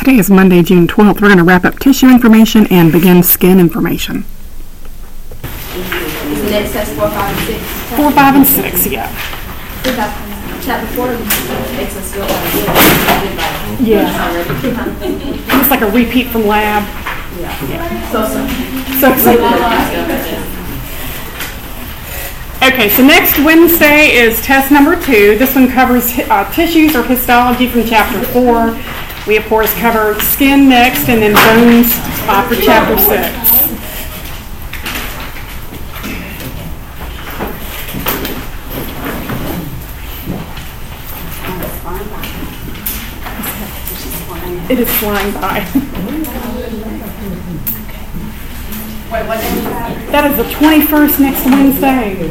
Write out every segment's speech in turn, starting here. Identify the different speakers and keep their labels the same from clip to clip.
Speaker 1: Today is Monday, June 12th. We're going to wrap up tissue information and begin skin information.
Speaker 2: Isn't it says 4, 5, and 6?
Speaker 1: 4, 5, and 6, yeah.
Speaker 2: Chapter 4 makes us feel like
Speaker 1: Yeah. It's like a repeat from lab.
Speaker 2: Yeah.
Speaker 1: Okay, so next Wednesday is test number 2. This one covers tissues or histology from chapter 4. We, of course, cover skin next and then bones for chapter 6. It is flying by.
Speaker 2: Wait, what day is that?
Speaker 1: That is the 21st next Wednesday.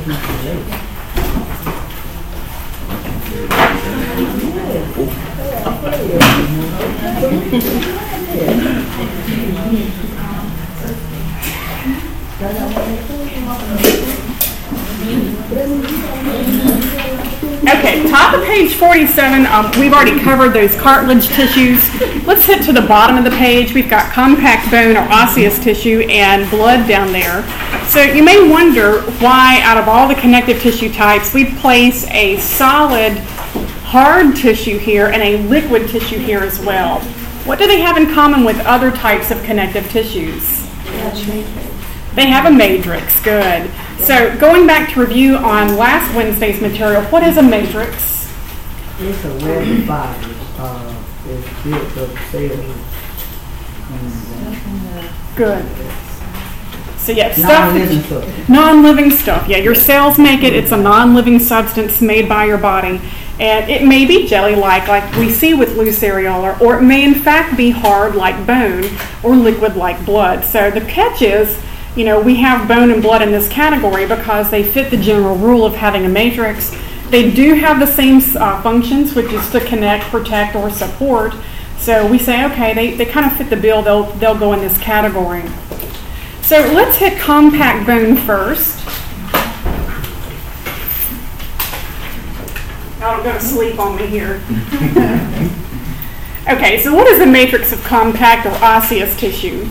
Speaker 1: Okay, top of page 47, we've already covered those cartilage tissues. Let's hit to the bottom of the page. We've got compact bone or osseous tissue and blood down there. So you may wonder why out of all the connective tissue types, we place a solid hard tissue here and a liquid tissue here as well. What do they have in common with other types of connective tissues? They have a matrix, good. So going back to review on last Wednesday's material, what is a matrix?
Speaker 3: It's a web of fibers. It's built of cells.
Speaker 1: Good. So yeah,
Speaker 3: Non-living stuff.
Speaker 1: Non-living stuff. Yeah, your cells make it. It's a non-living substance made by your body. And it may be jelly-like we see with loose areola, or it may in fact be hard like bone or liquid like blood. So the catch is, we have bone and blood in this category because they fit the general rule of having a matrix. They do have the same functions, which is to connect, protect, or support. So we say, okay, they kind of fit the bill. They'll go in this category. So let's hit compact bone first. Don't go to sleep on me here. Okay, so what is the matrix of compact or osseous tissue?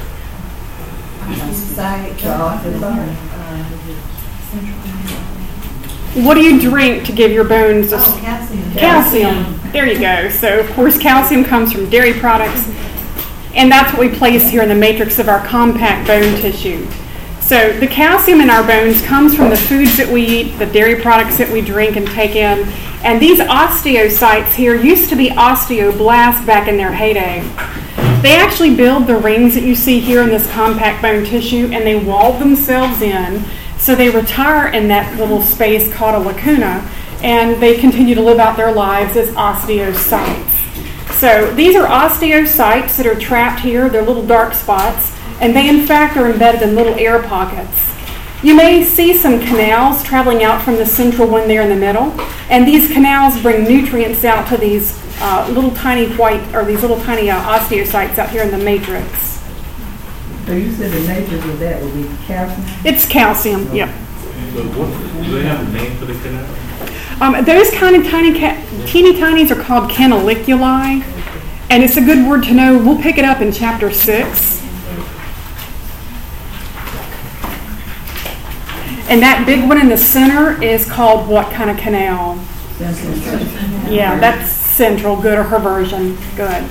Speaker 1: What do you drink to give your bones
Speaker 2: calcium.
Speaker 1: Calcium. There you go. So, of course, calcium comes from dairy products, and that's what we place here in the matrix of our compact bone tissue. So the calcium in our bones comes from the foods that we eat, the dairy products that we drink and take in, and these osteocytes here used to be osteoblasts back in their heyday. They actually build the rings that you see here in this compact bone tissue, and they wall themselves in, so they retire in that little space called a lacuna, and they continue to live out their lives as osteocytes. So these are osteocytes that are trapped here. They're little dark spots, and they in fact are embedded in little air pockets. You may see some canals traveling out from the central one there in the middle, and these canals bring nutrients out to these little tiny osteocytes out here in the matrix.
Speaker 3: So you said the matrix of that would be calcium?
Speaker 1: It's calcium,
Speaker 3: Oh.
Speaker 1: yep.
Speaker 4: So do they have a name for the canal?
Speaker 1: Those kind of teeny tinies are called canaliculi, and it's a good word to know. We'll pick it up in chapter 6. And that big one in the center is called what kind of canal? Yeah, that's central, good, or Herversion, good.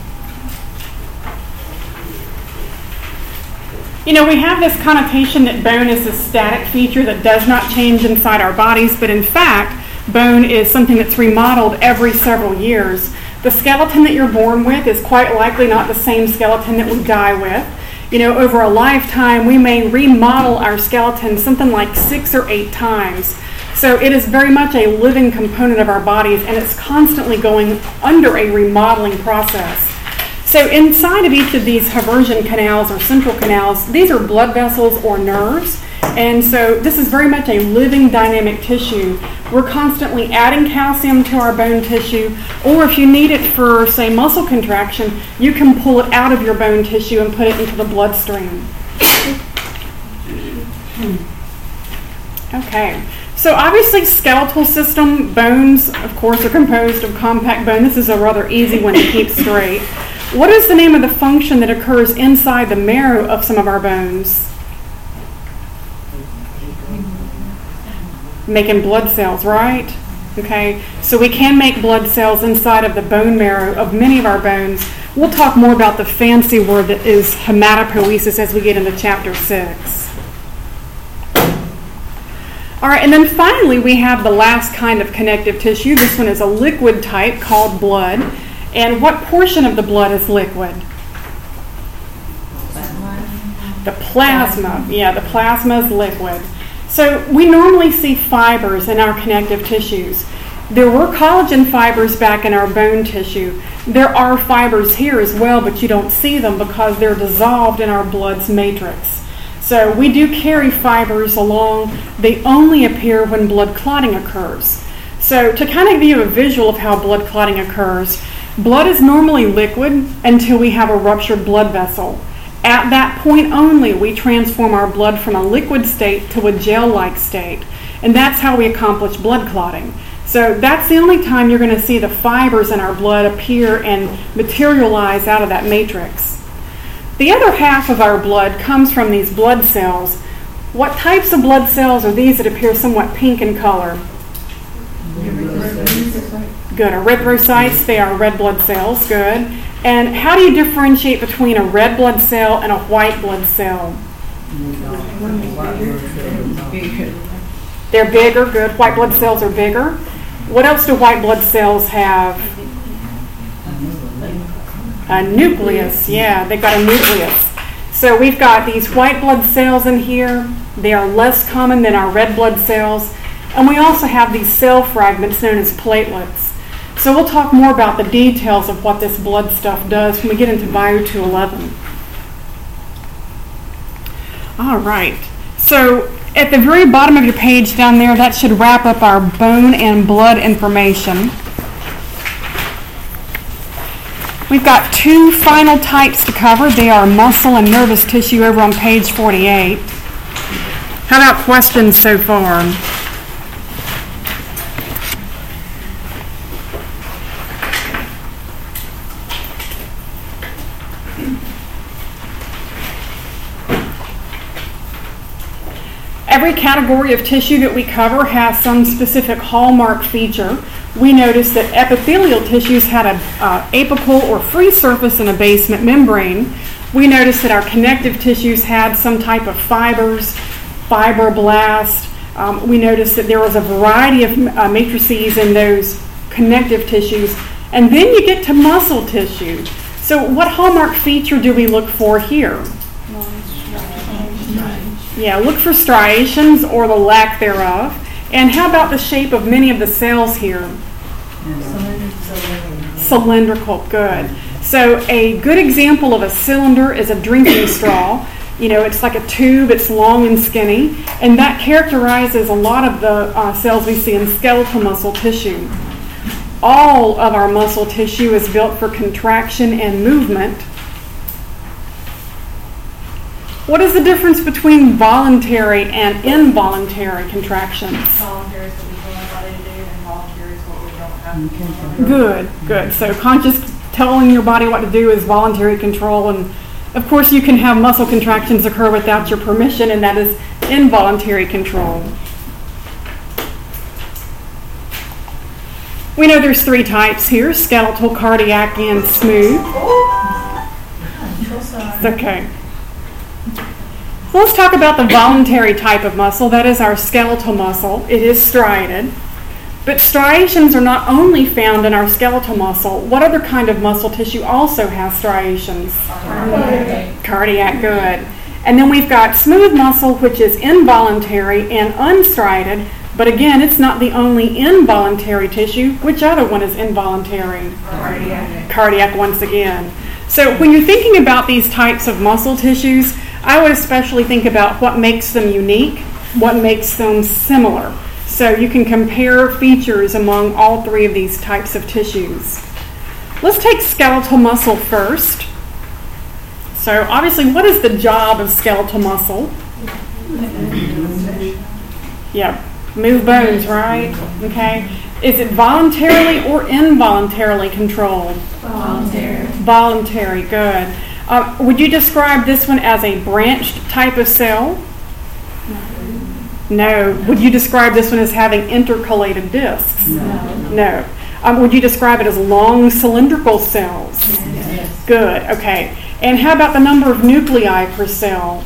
Speaker 1: We have this connotation that bone is a static feature that does not change inside our bodies, but in fact, bone is something that's remodeled every several years. The skeleton that you're born with is quite likely not the same skeleton that we die with. Over a lifetime, we may remodel our skeleton something like 6 or 8 times. So it is very much a living component of our bodies, and it's constantly going under a remodeling process. So inside of each of these Herversion canals or central canals, these are blood vessels or nerves. And so this is very much a living dynamic tissue. We're constantly adding calcium to our bone tissue, or if you need it for, say, muscle contraction, you can pull it out of your bone tissue and put it into the bloodstream. Okay, so obviously skeletal system, bones, of course, are composed of compact bone. This is a rather easy one to keep straight. What is the name of the function that occurs inside the marrow of some of our bones? Making blood cells, right? Okay, so we can make blood cells inside of the bone marrow of many of our bones. We'll talk more about the fancy word that is hematopoiesis as we get into chapter 6. All right, and then finally we have the last kind of connective tissue. This one is a liquid type called blood. And what portion of the blood is liquid? The plasma. Yeah, the plasma is liquid. So we normally see fibers in our connective tissues. There were collagen fibers back in our bone tissue. There are fibers here as well, but you don't see them because they're dissolved in our blood's matrix. So we do carry fibers along. They only appear when blood clotting occurs. So to kind of give you a visual of how blood clotting occurs, blood is normally liquid until we have a ruptured blood vessel. At that point only, we transform our blood from a liquid state to a gel-like state. And that's how we accomplish blood clotting. So that's the only time you're going to see the fibers in our blood appear and materialize out of that matrix. The other half of our blood comes from these blood cells. What types of blood cells are these that appear somewhat pink in color? Good. Erythrocytes, they are red blood cells. Good. And how do you differentiate between a red blood cell and a white blood cell? They're bigger. Good. White blood cells are bigger. What else do white blood cells have? A nucleus. Yeah, they've got a nucleus. So we've got these white blood cells in here. They are less common than our red blood cells. And we also have these cell fragments known as platelets. So we'll talk more about the details of what this blood stuff does when we get into Bio 211. All right. So at the very bottom of your page down there, that should wrap up our bone and blood information. We've got two final types to cover. They are muscle and nervous tissue over on page 48. How about questions so far? Every category of tissue that we cover has some specific hallmark feature. We noticed that epithelial tissues had an apical or free surface and a basement membrane. We noticed that our connective tissues had some type of fibers, fibroblast. We noticed that there was a variety of matrices in those connective tissues. And then you get to muscle tissue. So what hallmark feature do we look for here? Yeah, look for striations or the lack thereof. And how about the shape of many of the cells here? Cylindrical, good. So a good example of a cylinder is a drinking straw. You know, it's like a tube, it's long and skinny, and that characterizes a lot of the cells we see in skeletal muscle tissue. All of our muscle tissue is built for contraction and movement. What is the difference between voluntary and involuntary contractions?
Speaker 2: Voluntary is what we tell our body to do, and voluntary is what we don't have to do.
Speaker 1: Good. So conscious telling your body what to do is voluntary control, and of course you can have muscle contractions occur without your permission, and that is involuntary control. We know there's three types here: skeletal, cardiac, and smooth. It's okay. So let's talk about the voluntary type of muscle. That is our skeletal muscle. It is striated. But striations are not only found in our skeletal muscle. What other kind of muscle tissue also has striations? Cardiac, good. And then we've got smooth muscle, which is involuntary and unstriated. But again, it's not the only involuntary tissue. Which other one is involuntary? Cardiac once again. So when you're thinking about these types of muscle tissues, I would especially think about what makes them unique, what makes them similar. So you can compare features among all three of these types of tissues. Let's take skeletal muscle first. So obviously, what is the job of skeletal muscle? Yeah, move bones, right? Okay. Is it voluntarily or involuntarily controlled?
Speaker 2: Voluntary.
Speaker 1: Voluntary, good. Would you describe this one as a branched type of cell? No. Would you describe this one as having intercalated discs? No. Would you describe it as long cylindrical cells?
Speaker 3: Yes.
Speaker 1: Good, okay. And how about the number of nuclei per cell?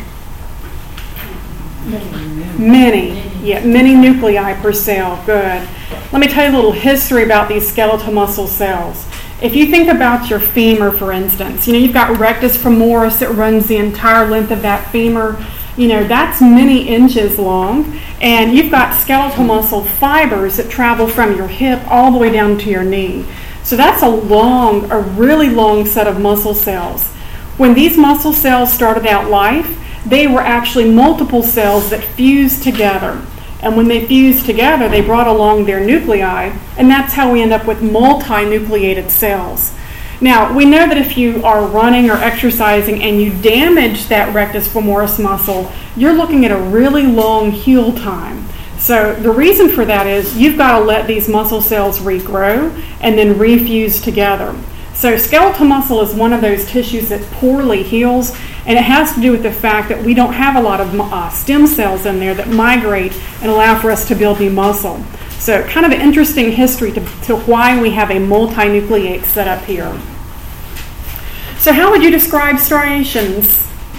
Speaker 1: Many. Yeah, many nuclei per cell. Good. Let me tell you a little history about these skeletal muscle cells. If you think about your femur, for instance, you've got rectus femoris that runs the entire length of that femur. That's many inches long. And you've got skeletal muscle fibers that travel from your hip all the way down to your knee. So that's a really long set of muscle cells. When these muscle cells started out life, they were actually multiple cells that fused together. And when they fused together, they brought along their nuclei, and that's how we end up with multinucleated cells. Now, we know that if you are running or exercising and you damage that rectus femoris muscle, you're looking at a really long heal time. So the reason for that is you've got to let these muscle cells regrow and then refuse together. So skeletal muscle is one of those tissues that poorly heals, and it has to do with the fact that we don't have a lot of stem cells in there that migrate and allow for us to build new muscle. So kind of an interesting history to why we have a multinucleate set up here. So how would you describe striations?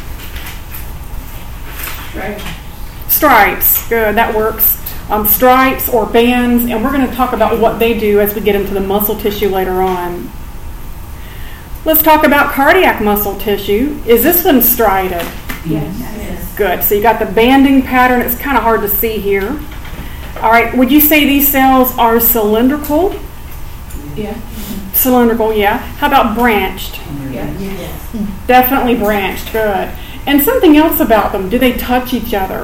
Speaker 1: Stripes, good, that works. Stripes or bands, and we're going to talk about what they do as we get into the muscle tissue later on. Let's talk about cardiac muscle tissue. Is this one striated?
Speaker 2: Yes.
Speaker 1: Good. So you got the banding pattern. It's kind of hard to see here. All right. Would you say these cells are cylindrical?
Speaker 2: Yeah.
Speaker 1: Cylindrical, yeah. How about branched?
Speaker 2: Yes.
Speaker 1: Definitely branched. Good. And something else about them. Do they touch each other?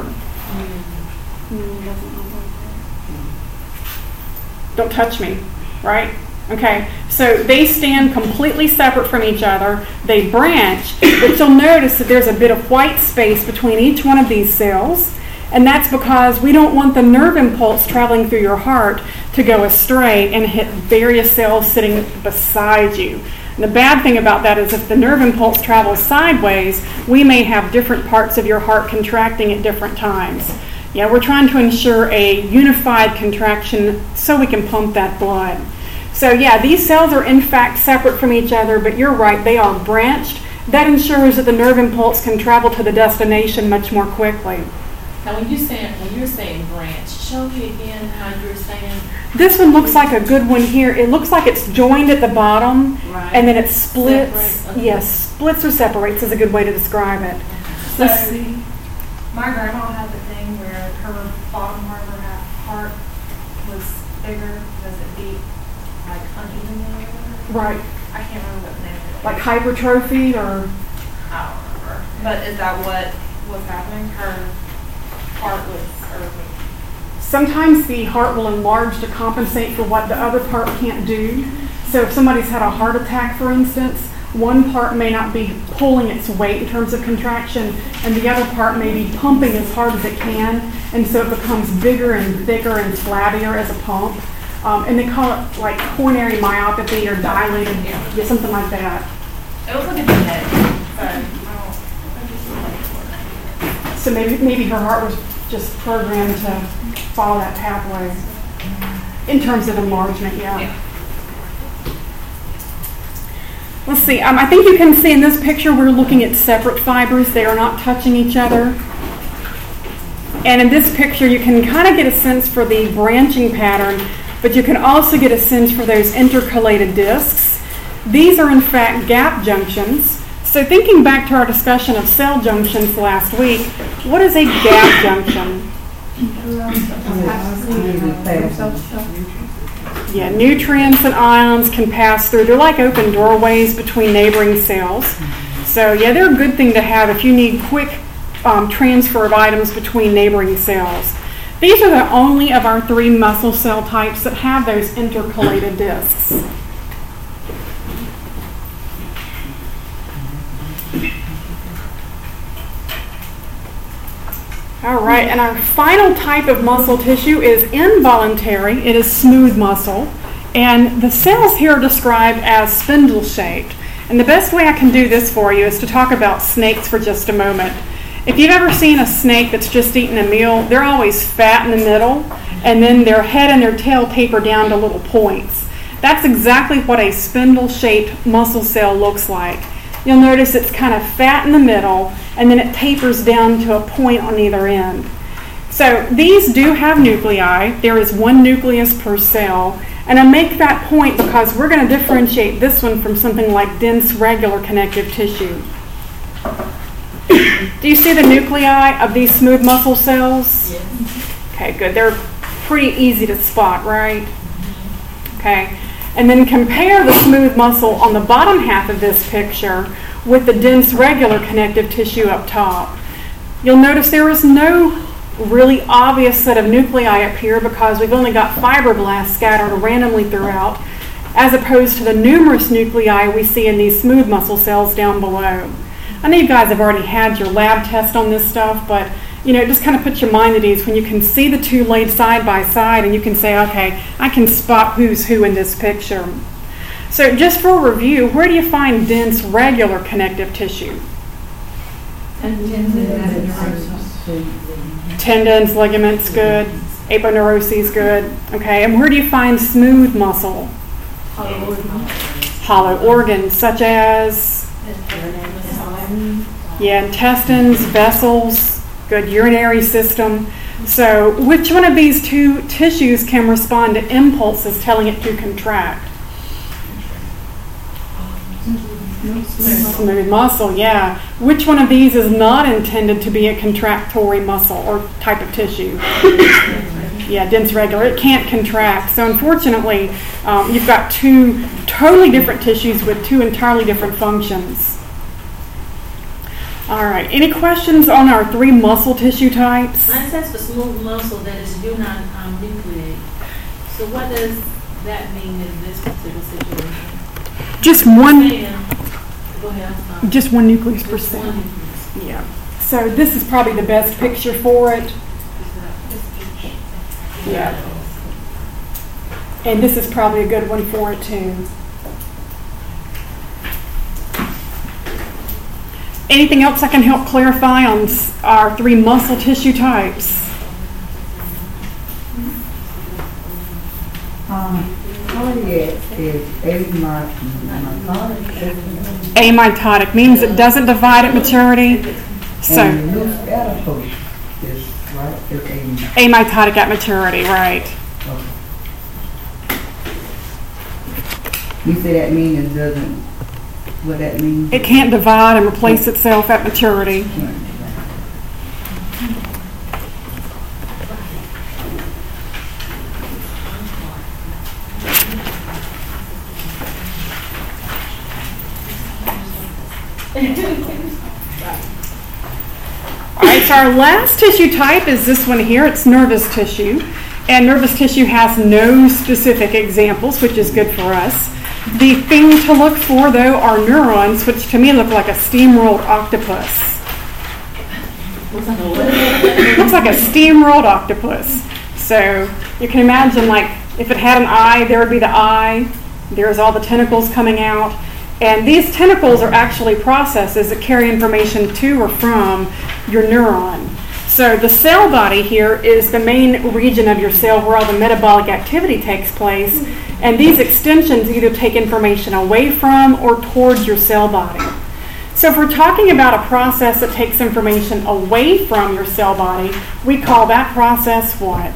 Speaker 1: Don't touch me, right? Okay, so they stand completely separate from each other. They branch, but you'll notice that there's a bit of white space between each one of these cells, and that's because we don't want the nerve impulse traveling through your heart to go astray and hit various cells sitting beside you. And the bad thing about that is if the nerve impulse travels sideways, we may have different parts of your heart contracting at different times. Yeah, we're trying to ensure a unified contraction so we can pump that blood. So yeah, these cells are in fact separate from each other, but you're right, they are branched. That ensures that the nerve impulse can travel to the destination much more quickly.
Speaker 2: Now when you're saying branch, show me again how you're saying.
Speaker 1: This one looks like a good one here. It looks like it's joined at the bottom,
Speaker 2: Right.
Speaker 1: and then it splits.
Speaker 2: Separate, okay.
Speaker 1: Yes, splits or separates is a good way to describe it.
Speaker 2: So,
Speaker 1: Let's see.
Speaker 2: my grandma had the thing where her bottom part of her heart was bigger because it beat like unevenly or whatever.
Speaker 1: Right,
Speaker 2: I can't remember what the name of it was.
Speaker 1: like hypertrophy or...
Speaker 2: I don't remember. But is that what was happening? Her heart was, or
Speaker 1: Sometimes the heart will enlarge to compensate for what the other part can't do. So if somebody's had a heart attack, for instance, one part may not be pulling its weight in terms of contraction, and the other part may be pumping as hard as it can, and so it becomes bigger and thicker and flabbier as a pump. And they call it like coronary myopathy or dilated, yeah, something like that.
Speaker 2: it was like a head. So I don't.
Speaker 1: So maybe her heart was just programmed to follow that pathway in terms of enlargement, yeah. Let's see, I think you can see in this picture we're looking at separate fibers. They are not touching each other. And in this picture you can kind of get a sense for the branching pattern, but you can also get a sense for those intercalated discs. These are in fact gap junctions. So thinking back to our discussion of cell junctions last week, what is a gap junction? Yeah, nutrients and ions can pass through. They're like open doorways between neighboring cells. So yeah, they're a good thing to have if you need quick transfer of items between neighboring cells. These are the only of our three muscle cell types that have those intercalated discs. All right, and our final type of muscle tissue is involuntary. It is smooth muscle, and the cells here are described as spindle-shaped. And the best way I can do this for you is to talk about snakes for just a moment. If you've ever seen a snake that's just eaten a meal, they're always fat in the middle, and then their head and their tail taper down to little points. That's exactly what a spindle-shaped muscle cell looks like. You'll notice it's kind of fat in the middle, and then it tapers down to a point on either end. So these do have nuclei. There is one nucleus per cell. And I make that point because we're going to differentiate this one from something like dense regular connective tissue. Do you see the nuclei of these smooth muscle cells?
Speaker 5: Yes.
Speaker 1: Okay, good. They're pretty easy to spot, right? Okay. And then compare the smooth muscle on the bottom half of this picture with the dense regular connective tissue up top. You'll notice there is no really obvious set of nuclei up here because we've only got fibroblasts scattered randomly throughout, as opposed to the numerous nuclei we see in these smooth muscle cells down below. I know you guys have already had your lab test on this stuff, but it just kind of puts your mind at ease when you can see the two laid side by side and you can say, okay, I can spot who's who in this picture. So just for review, where do you find dense regular connective tissue? Tendons, ligaments, good. Aponeuroses, good. Okay, and where do you find smooth muscle? Hollow organs, such as intestines, vessels, good. Urinary system. So which one of these two tissues can respond to impulses telling it to contract? Smooth muscle, yeah. Which one of these is not intended to be a contractory muscle or type of tissue? Yeah, dense regular. It can't contract. So unfortunately, you've got two totally different tissues with two entirely different functions. All right. Any questions on our three muscle tissue types?
Speaker 5: Mine says for smooth muscle that is do not nucleate. So what does that mean in this particular situation?
Speaker 1: Just one.
Speaker 5: Go ahead.
Speaker 1: Just one nucleus per
Speaker 5: Just
Speaker 1: cell.
Speaker 5: one nucleus.
Speaker 1: Yeah. So this is probably the best picture for it. Yeah. And this is probably a good one for it too. Anything else I can help clarify on our three muscle tissue types?
Speaker 3: Cardiac is
Speaker 1: Amitotic means it doesn't divide at maturity. So
Speaker 3: and loose adipose is right. It's
Speaker 1: amitotic at maturity, right?
Speaker 3: okay. You say that means it doesn't. What that means?
Speaker 1: It can't divide and replace itself at maturity. Alright, so our last tissue type is this one here. It's nervous tissue. And nervous tissue has no specific examples, which is good for us. The thing to look for, though, are neurons, which to me look like a steamrolled octopus. Looks like a steamrolled octopus. So you can imagine, like, if it had an eye, there would be the eye. There's all the tentacles coming out. And these tentacles are actually processes that carry information to or from your neuron. So the cell body here is the main region of your cell where all the metabolic activity takes place. And these extensions either take information away from or towards your cell body. So if we're talking about a process that takes information away from your cell body, we call that process what?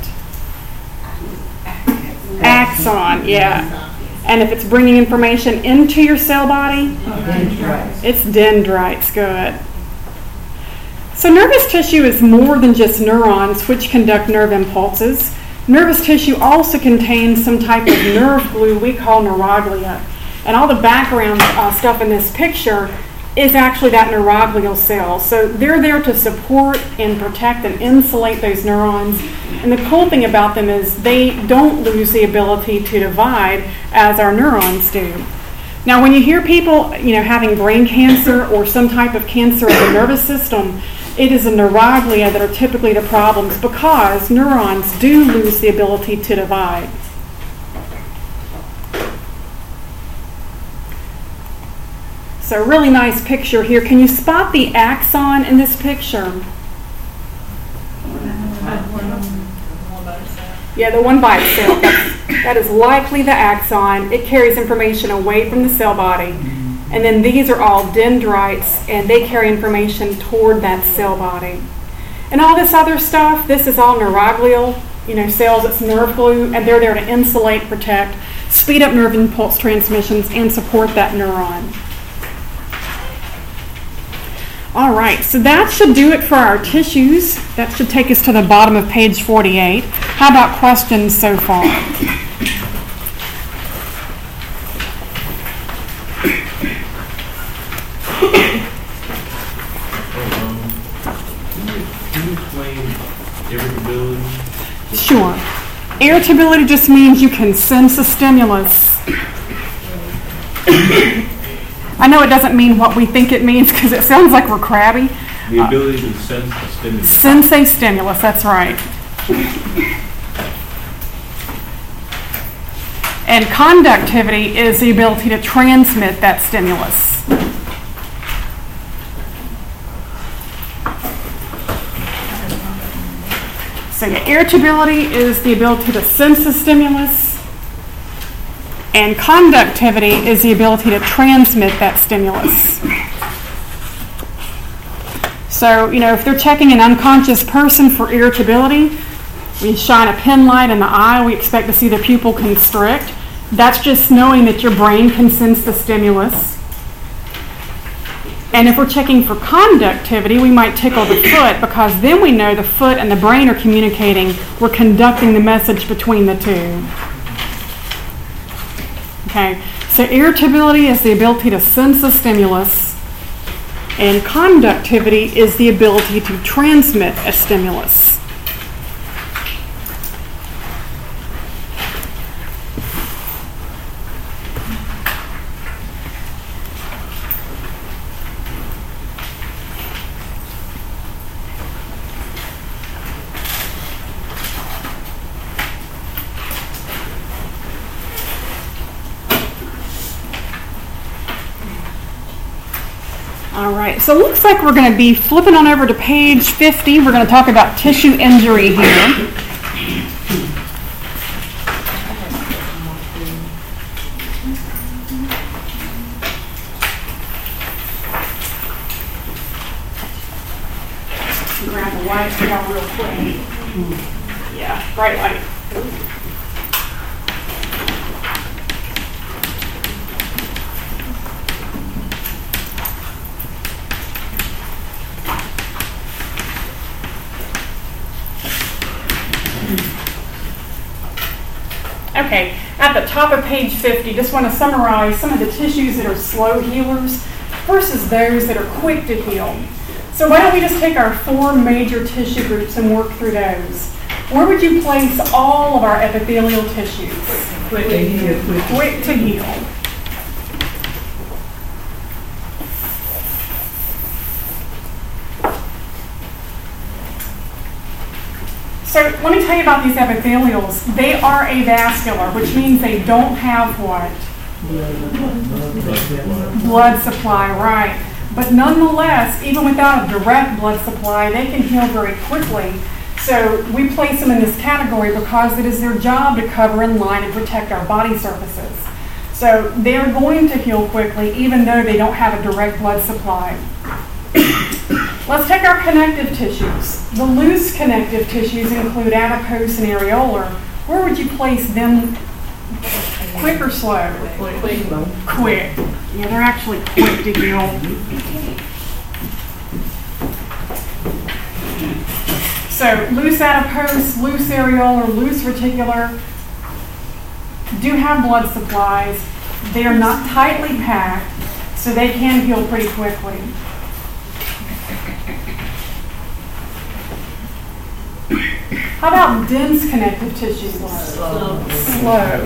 Speaker 1: Axon, yeah. And if it's bringing information into your cell body, it's dendrites, good. So nervous tissue is more than just neurons which conduct nerve impulses. Nervous tissue also contains some type of nerve glue we call neuroglia. And all the background stuff in this picture is actually that neuroglial cell. So they're there to support and protect and insulate those neurons. And the cool thing about them is they don't lose the ability to divide as our neurons do. Now when you hear people having brain cancer or some type of cancer of the nervous system, it is the neuroglia that are typically the problems because neurons do lose the ability to divide. So really nice picture here. Can you spot the axon in this picture? Yeah, the one by itself. That is likely the axon. It carries information away from the cell body. And then these are all dendrites, and they carry information toward that cell body. And all this other stuff, this is all neuroglial, cells, it's nerve glue, and they're there to insulate, protect, speed up nerve impulse transmissions, and support that neuron. All right, so that should do it for our tissues. That should take us to the bottom of page 48. How about questions so far?
Speaker 4: Can you explain irritability?
Speaker 1: Sure. Irritability just means you can sense a stimulus. I know it doesn't mean what we think it means because it sounds like we're crabby.
Speaker 4: The ability to sense the stimulus.
Speaker 1: Sense a stimulus, that's right. And conductivity is the ability to transmit that stimulus. So yeah, irritability is the ability to sense the stimulus. And conductivity is the ability to transmit that stimulus. So, if they're checking an unconscious person for irritability, we shine a pen light in the eye, we expect to see the pupil constrict. That's just knowing that your brain can sense the stimulus. And if we're checking for conductivity, we might tickle the foot because then we know the foot and the brain are communicating. We're conducting the message between the two. Okay, so irritability is the ability to sense the stimulus, and conductivity is the ability to transmit a stimulus. All right, so it looks like we're going to be flipping on over to page 50. We're going to talk about tissue injury here. Grab the light here real quick. Yeah, bright light. Okay, at the top of page 50, just want to summarize some of the tissues that are slow healers versus those that are quick to heal. So why don't we just take our 4 major tissue groups and work through those. Where would you place all of our epithelial tissues? Quick to heal. So let me tell you about these epithelials. They are avascular, which means they don't have what? Blood supply, right. But nonetheless, even without a direct blood supply, they can heal very quickly. So we place them in this category because it is their job to cover and line and protect our body surfaces. So they're going to heal quickly even though they don't have a direct blood supply. Let's take our connective tissues. The loose connective tissues include adipose and areolar. Where would you place them? Quick or slow? Quick. Yeah, they're actually quick to heal. So loose adipose, loose areolar, loose reticular do have blood supplies. They are not tightly packed, so they can heal pretty quickly. How about dense connective tissues? Slow.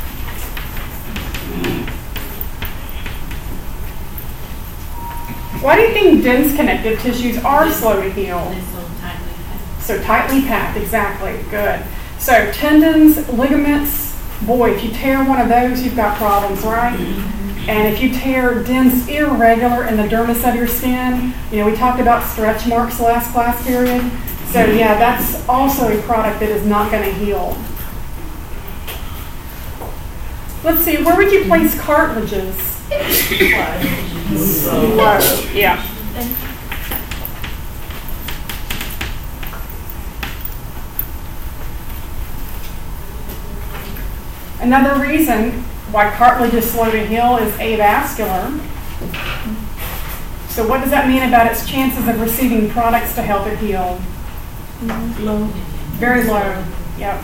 Speaker 1: Why do you think dense connective tissues are slow to heal? So tightly packed, exactly. Good. So tendons, ligaments, boy, if you tear one of those, you've got problems, right? And if you tear dense, irregular in the dermis of your skin, we talked about stretch marks last class period. So yeah, that's also a product that is not going to heal. Let's see, where would you place cartilages? Low, yeah. Another reason why cartilage is slow to heal is avascular. So what does that mean about its chances of receiving products to help it heal? Low. Very low, yep.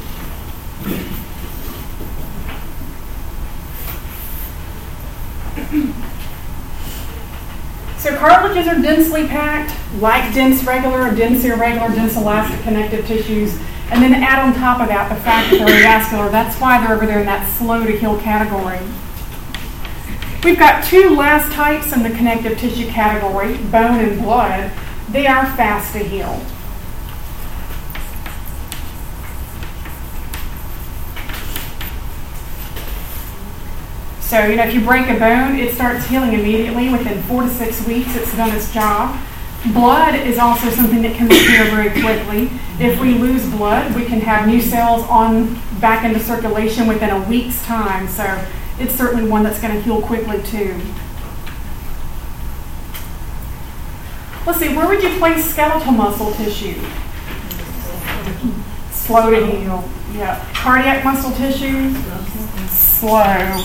Speaker 1: So cartilages are densely packed, like dense regular, dense irregular, dense elastic connective tissues. And then add on top of that the fact that they're avascular. That's why they're over there in that slow to heal category. We've got two last types in the connective tissue category, bone and blood. They are fast to heal. So, if you break a bone, it starts healing immediately. Within 4 to 6 weeks, it's done its job. Blood is also something that can repair very quickly. If we lose blood, we can have new cells back into circulation within a week's time. So it's certainly one that's going to heal quickly too. Let's see, where would you place skeletal muscle tissue? Slow to heal. Yeah. Cardiac muscle tissue? Slow.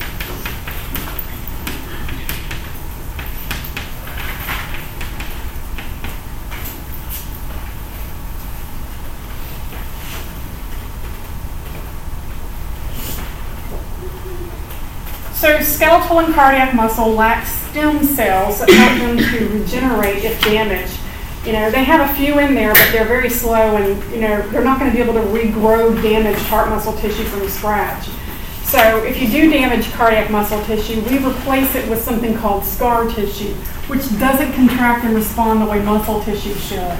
Speaker 1: So skeletal and cardiac muscle lack stem cells that help them to regenerate if damaged. They have a few in there, but they're very slow, and they're not going to be able to regrow damaged heart muscle tissue from scratch. So if you do damage cardiac muscle tissue, we replace it with something called scar tissue, which doesn't contract and respond the way muscle tissue should.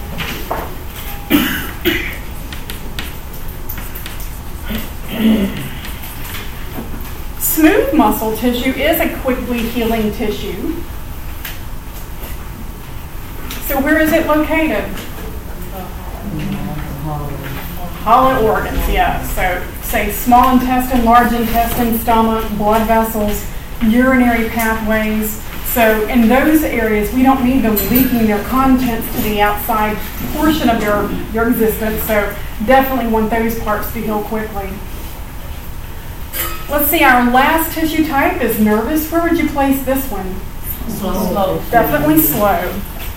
Speaker 1: Smooth muscle tissue is a quickly healing tissue. So where is it located? Hollow organs, yeah. So say small intestine, large intestine, stomach, blood vessels, urinary pathways. So in those areas, we don't need them leaking their contents to the outside portion of their existence. So definitely want those parts to heal quickly. Let's see, our last tissue type is nervous. Where would you place this one?
Speaker 5: Slow.
Speaker 1: Definitely slow.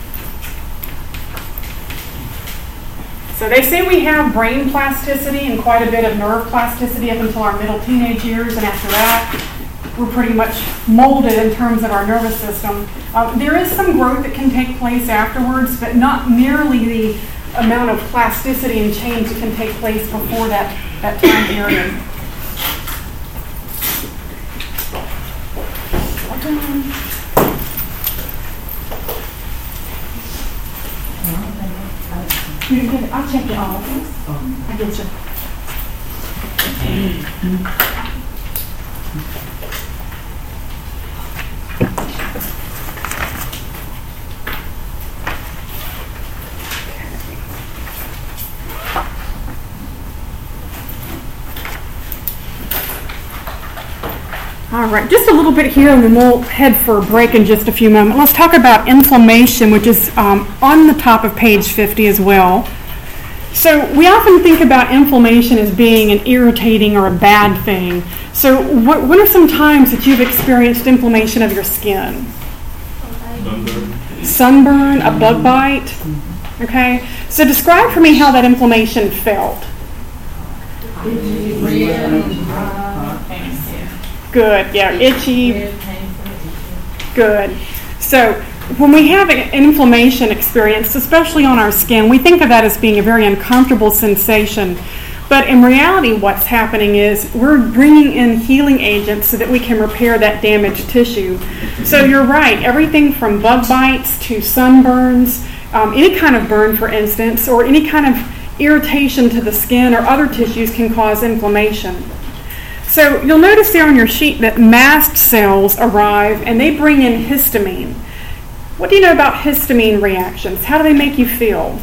Speaker 1: So they say we have brain plasticity and quite a bit of nerve plasticity up until our middle teenage years, and after that, we're pretty much molded in terms of our nervous system. There is some growth that can take place afterwards, but not nearly the amount of plasticity and change that can take place before that time period. You did it. I'll check it all. I get you. All right, just a little bit here, and then we'll head for a break in just a few moments. Let's talk about inflammation, which is on the top of page 50 as well. So we often think about inflammation as being an irritating or a bad thing. So what are some times that you've experienced inflammation of your skin? Sunburn, a bug bite. Okay, so describe for me how that inflammation felt. Good, yeah, itchy. Good. So when we have an inflammation experience, especially on our skin, we think of that as being a very uncomfortable sensation. But in reality, what's happening is we're bringing in healing agents so that we can repair that damaged tissue. So you're right, everything from bug bites to sunburns, any kind of burn, for instance, or any kind of irritation to the skin or other tissues can cause inflammation. So you'll notice there on your sheet that mast cells arrive and they bring in histamine. What do you know about histamine reactions? How do they make you feel?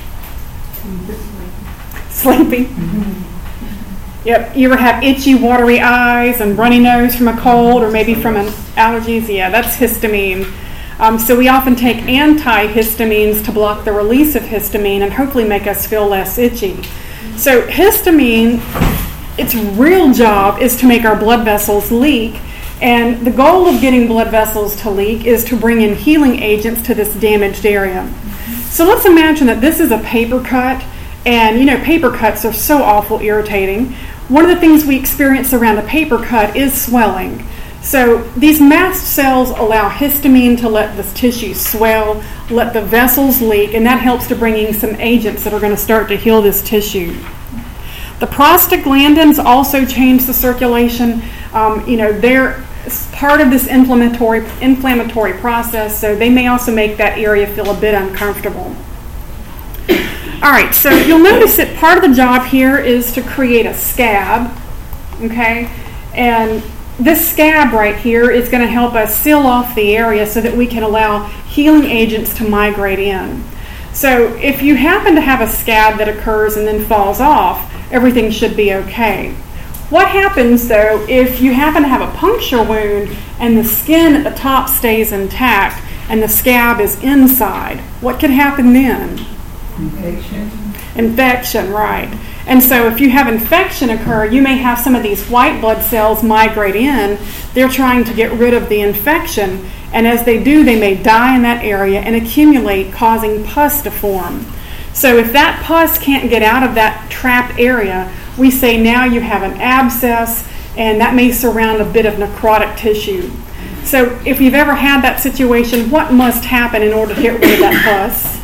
Speaker 1: Sleepy? Yep. You ever have itchy, watery eyes and runny nose from a cold or maybe from an allergies? Yeah, that's histamine. So we often take antihistamines to block the release of histamine and hopefully make us feel less itchy. So histamine, its real job is to make our blood vessels leak, and the goal of getting blood vessels to leak is to bring in healing agents to this damaged area. So let's imagine that this is a paper cut, and you know paper cuts are so awful irritating. One of the things we experience around a paper cut is swelling. So these mast cells allow histamine to let this tissue swell, let the vessels leak, and that helps to bring in some agents that are going to start to heal this tissue. The prostaglandins also change the circulation. They're part of this inflammatory process, so they may also make that area feel a bit uncomfortable. All right, so you'll notice that part of the job here is to create a scab, okay? And this scab right here is going to help us seal off the area so that we can allow healing agents to migrate in. So if you happen to have a scab that occurs and then falls off, everything should be okay. What happens though if you happen to have a puncture wound and the skin at the top stays intact and the scab is inside? What could happen then? Infection, right. And so if you have infection occur, you may have some of these white blood cells migrate in. They're trying to get rid of the infection, and as they do, they may die in that area and accumulate, causing pus to form. So if that pus can't get out of that trapped area, we say now you have an abscess, and that may surround a bit of necrotic tissue. So if you've ever had that situation, what must happen in order to get rid of that pus?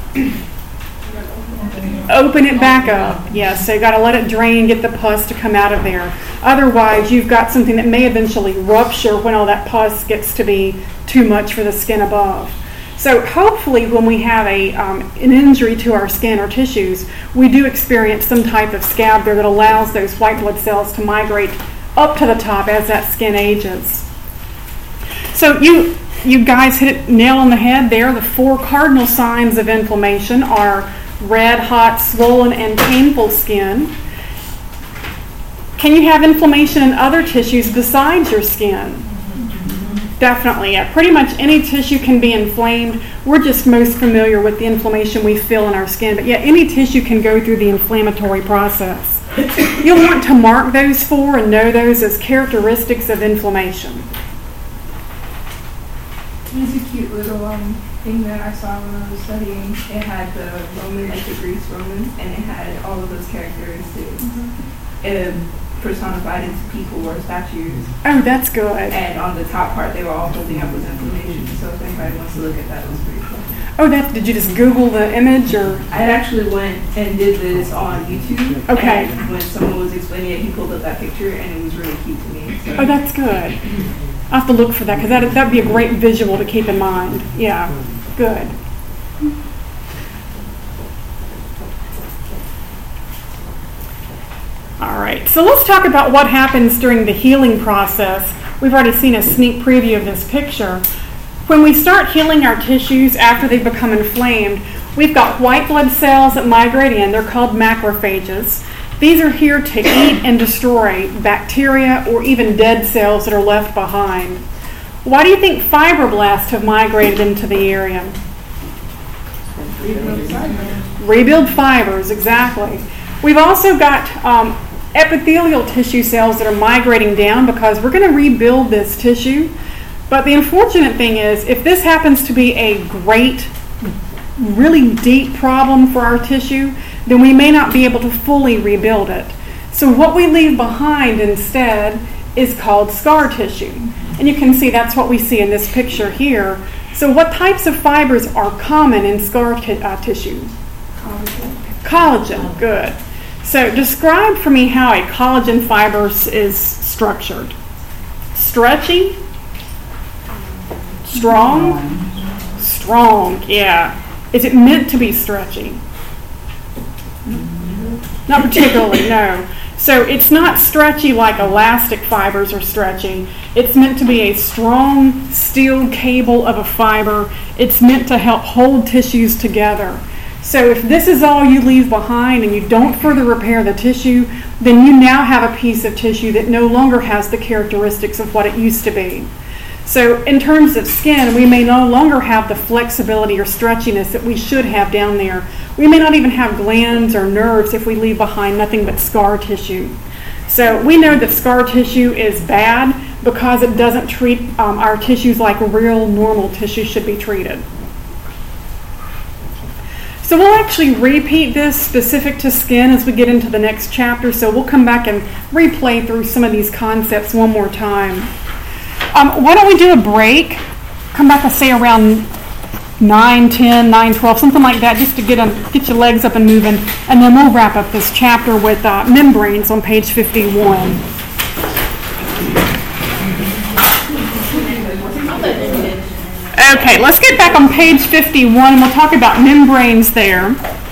Speaker 1: Open it back up. Yes, so you've got to let it drain, get the pus to come out of there. Otherwise, you've got something that may eventually rupture when all that pus gets to be too much for the skin above. So hopefully when we have an injury to our skin or tissues, we do experience some type of scab there that allows those white blood cells to migrate up to the top as that skin ages. So you guys hit it nail on the head there. The 4 cardinal signs of inflammation are red, hot, swollen, and painful skin. Can you have inflammation in other tissues besides your skin? Definitely, yeah. Pretty much any tissue can be inflamed. We're just most familiar with the inflammation we feel in our skin, but yeah, any tissue can go through the inflammatory process. You'll want to mark those 4 and know those as characteristics of inflammation.
Speaker 6: There's a cute little thing that I saw when I was studying. It had the Roman, like the Greek Romans, and it had all of those characteristics personified into people or statues.
Speaker 1: Oh, that's good.
Speaker 6: And on the top part, they were all holding up with inflammation. So if anybody wants to look at that, it was pretty cool.
Speaker 1: Oh, did you just Google the image or?
Speaker 6: I actually went and did this on YouTube.
Speaker 1: Okay.
Speaker 6: And when someone was explaining it, he pulled up that picture, and it was really cute to me. So.
Speaker 1: Oh, that's good. I'll have to look for that because that'd be a great visual to keep in mind. Yeah, good. All right, so let's talk about what happens during the healing process. We've already seen a sneak preview of this picture. When we start healing our tissues after they become inflamed, we've got white blood cells that migrate in. They're called macrophages. These are here to eat and destroy bacteria or even dead cells that are left behind. Why do you think fibroblasts have migrated into the area? Rebuild fibers, exactly. We've also got epithelial tissue cells that are migrating down because we're going to rebuild this tissue. But the unfortunate thing is, if this happens to be a great, really deep problem for our tissue, then we may not be able to fully rebuild it. So what we leave behind instead is called scar tissue. And you can see that's what we see in this picture here. So what types of fibers are common in scar tissue? Collagen, good. So describe for me how a collagen fiber is structured. Stretchy? Strong? Strong, yeah. Is it meant to be stretchy? Not particularly, no. So it's not stretchy like elastic fibers are stretchy. It's meant to be a strong steel cable of a fiber. It's meant to help hold tissues together. So if this is all you leave behind and you don't further repair the tissue, then you now have a piece of tissue that no longer has the characteristics of what it used to be. So in terms of skin, we may no longer have the flexibility or stretchiness that we should have down there. We may not even have glands or nerves if we leave behind nothing but scar tissue. So we know that scar tissue is bad because it doesn't treat our tissues like real normal tissue should be treated. So we'll actually repeat this specific to skin as we get into the next chapter. So we'll come back and replay through some of these concepts one more time. Why don't we do a break? Come back and say around 9:10, 9:12, something like that, just to get your legs up and moving. And then we'll wrap up this chapter with membranes on page 51. Okay, let's get back on page 51 and we'll talk about membranes there.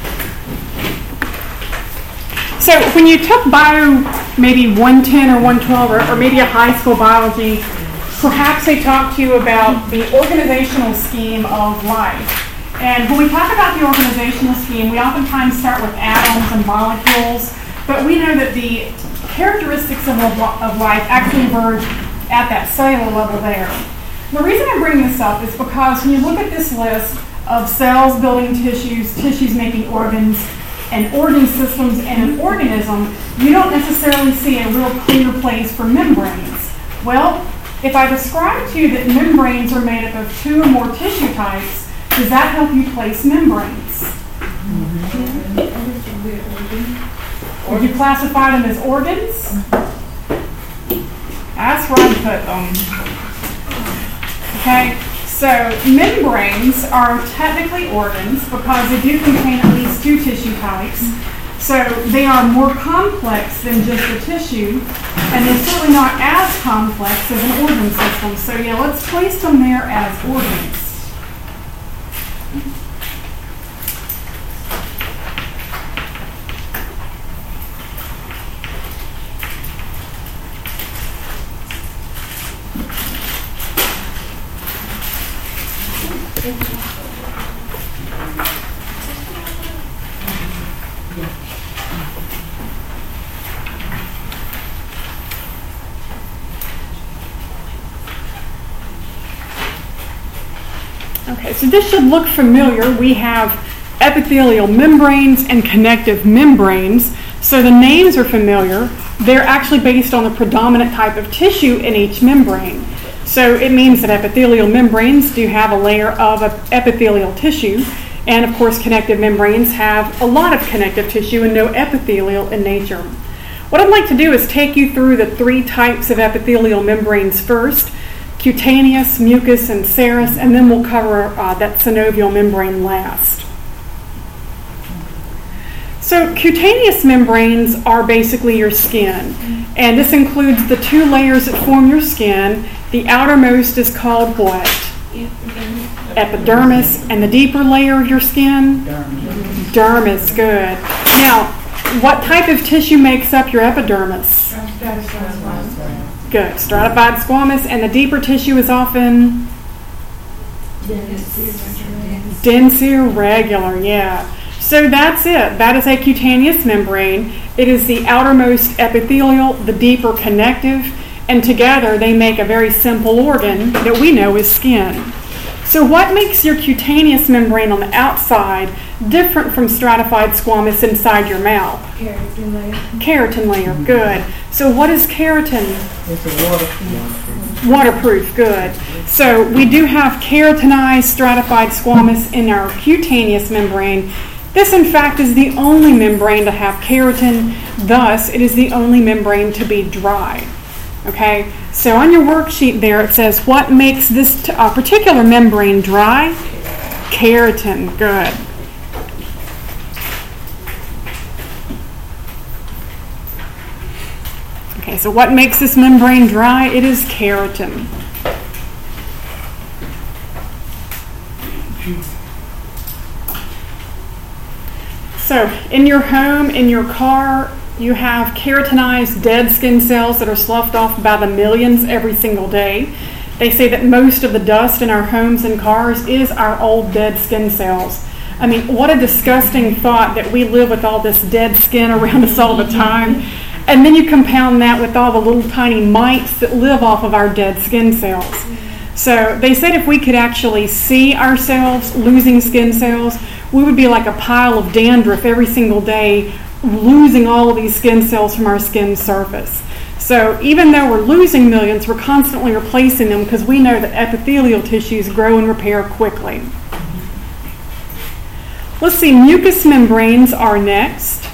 Speaker 1: So when you took bio, maybe 110 or 112 or maybe a high school biology, perhaps they talked to you about the organizational scheme of life. And when we talk about the organizational scheme, we oftentimes start with atoms and molecules, but we know that the characteristics of life actually emerge at that cellular level there. The reason I bring this up is because when you look at this list of cells building tissues, tissues making organs, and organ systems in an organism, you don't necessarily see a real clear place for membranes. Well, if I describe to you that membranes are made up of 2 or more tissue types, does that help you place membranes? Would you classify them as organs? That's where I put them. Okay, so membranes are technically organs because they do contain at least 2 tissue types. So they are more complex than just a tissue, and they're certainly not as complex as an organ system. So yeah, let's place them there as organs. Okay, so this should look familiar. We have epithelial membranes and connective membranes. So the names are familiar. They're actually based on the predominant type of tissue in each membrane. So it means that epithelial membranes do have a layer of epithelial tissue. And of course, connective membranes have a lot of connective tissue and no epithelial in nature. What I'd like to do is take you through the 3 types of epithelial membranes first: cutaneous, mucous, and serous, and then we'll cover that synovial membrane last. So cutaneous membranes are basically your skin, and this includes the 2 layers that form your skin. The outermost is called what? Epidermis. And the deeper layer of your skin? Dermis. Good. Now, what type of tissue makes up your epidermis? Good. Stratified squamous. And the deeper tissue is often? Dense irregular, yeah. So that's it. That is a cutaneous membrane. It is the outermost epithelial, the deeper connective, and together they make a very simple organ that we know is skin. So what makes your cutaneous membrane on the outside different from stratified squamous inside your mouth?
Speaker 6: Keratin layer.
Speaker 1: Keratin layer, good. So what is keratin?
Speaker 3: It's a waterproof.
Speaker 1: Waterproof, good. So we do have keratinized stratified squamous in our cutaneous membrane. This, in fact, is the only membrane to have keratin. Thus, it is the only membrane to be dry. Okay, so on your worksheet there it says what makes this particular membrane dry? Keratin, good. Okay, so what makes this membrane dry? It is keratin. So in your home, in your car, You have keratinized dead skin cells that are sloughed off by the millions every single day. They say that most of the dust in our homes and cars is our old dead skin cells. I mean, what a disgusting thought that we live with all this dead skin around us all the time. And then you compound that with all the little tiny mites that live off of our dead skin cells. So they said if we could actually see ourselves losing skin cells, we would be like a pile of dandruff every single day, losing all of these skin cells from our skin surface. So even though we're losing millions, we're constantly replacing them because we know that epithelial tissues grow and repair quickly. Let's see, mucous membranes are next.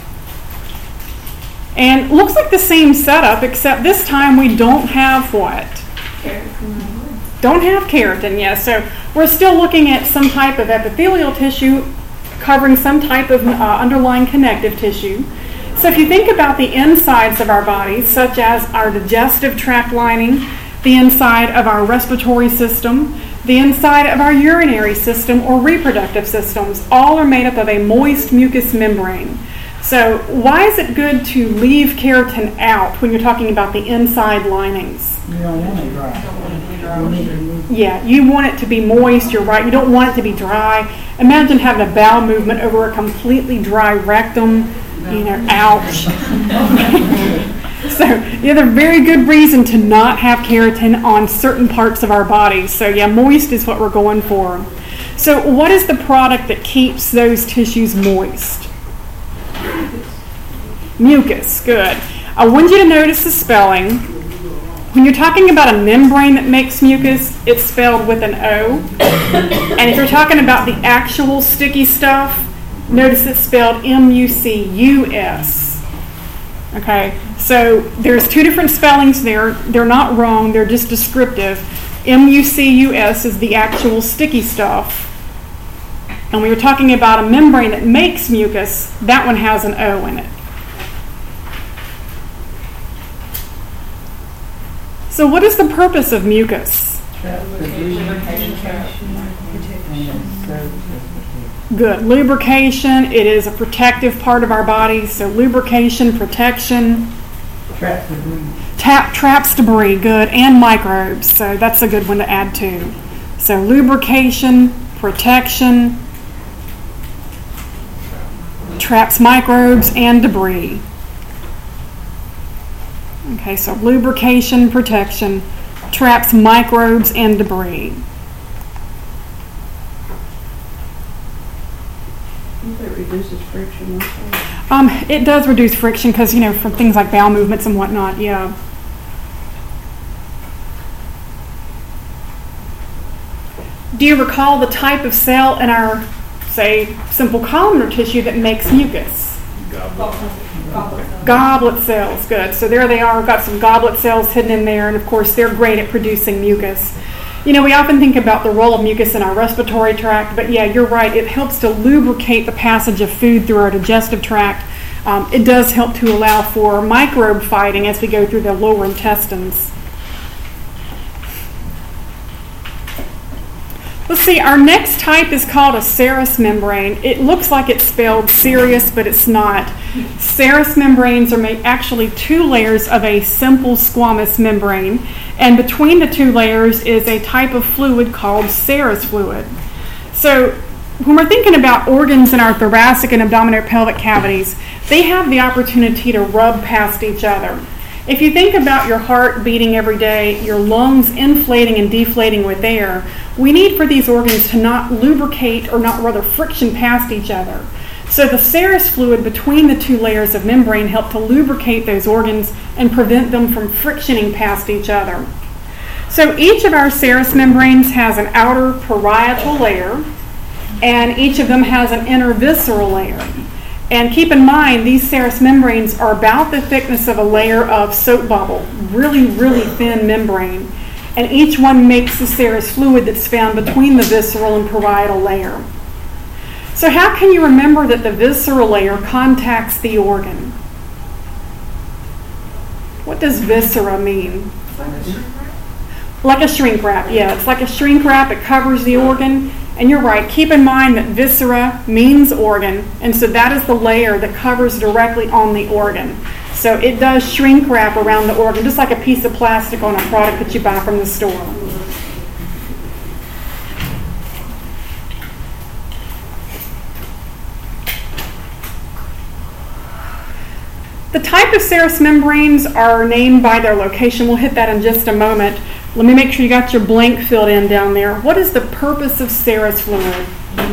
Speaker 1: And looks like the same setup, except this time we don't have what? Don't have keratin, yes. So we're still looking at some type of epithelial tissue covering some type of underlying connective tissue. So if you think about the insides of our bodies, such as our digestive tract lining, the inside of our respiratory system, the inside of our urinary system or reproductive systems, all are made up of a moist mucous membrane. So why is it good to leave keratin out when you're talking about the inside linings?
Speaker 3: You don't want it dry.
Speaker 1: Yeah, you want it to be moist, you're right. You don't want it to be dry. Imagine having a bowel movement over a completely dry rectum. You know, ouch. So, yeah, there's a very good reason to not have keratin on certain parts of our bodies. So, yeah, moist is what we're going for. So, what is the product that keeps those tissues moist? Mucus, good. I want you to notice the spelling. When you're talking about a membrane that makes mucus, it's spelled with an O. And if you're talking about the actual sticky stuff, notice it's spelled M-U-C-U-S. Okay, so there's two different spellings there. They're not wrong, they're just descriptive. M-U-C-U-S is the actual sticky stuff. And when you're talking about a membrane that makes mucus, that one has an O in it. So what is the purpose of mucus? Good. Lubrication. It is a protective part of our body. So lubrication, protection. Traps debris. Good. And microbes. So that's a good one to add too. So lubrication, protection, traps microbes and debris. Okay, so lubrication, protection, traps microbes and debris.
Speaker 6: It reduces friction.
Speaker 1: It does reduce friction because, from things like bowel movements and whatnot, yeah. Do you recall the type of cell in our, say, simple columnar tissue that makes mucus? Goblet cells, good. So there they are. We've got some goblet cells hidden in there, and of course they're great at producing mucus. We often think about the role of mucus in our respiratory tract, but yeah, you're right. It helps to lubricate the passage of food through our digestive tract. It does help to allow for microbe fighting as we go through the lower intestines. Let's see, our next type is called a serous membrane. It looks like it's spelled serious, but it's not. Serous membranes are actually two layers of a simple squamous membrane, and between the two layers is a type of fluid called serous fluid. So when we're thinking about organs in our thoracic and abdominal pelvic cavities, they have the opportunity to rub past each other. If you think about your heart beating every day, your lungs inflating and deflating with air, we need for these organs to not lubricate or not rather friction past each other. So the serous fluid between the two layers of membrane help to lubricate those organs and prevent them from frictioning past each other. So each of our serous membranes has an outer parietal layer, and each of them has an inner visceral layer. And keep in mind, these serous membranes are about the thickness of a layer of soap bubble, really, really thin membrane. And each one makes the serous fluid that's found between the visceral and parietal layer. So how can you remember that the visceral layer contacts the organ? What does viscera mean? Like a shrink wrap, yeah. It's like a shrink wrap. It covers the organ. And you're right, keep in mind that viscera means organ, and so that is the layer that covers directly on the organ. So it does shrink wrap around the organ, just like a piece of plastic on a product that you buy from the store. The type of serous membranes are named by their location. We'll hit that in just a moment. Let me make sure you got your blank filled in down there. What is the purpose of serous fluid?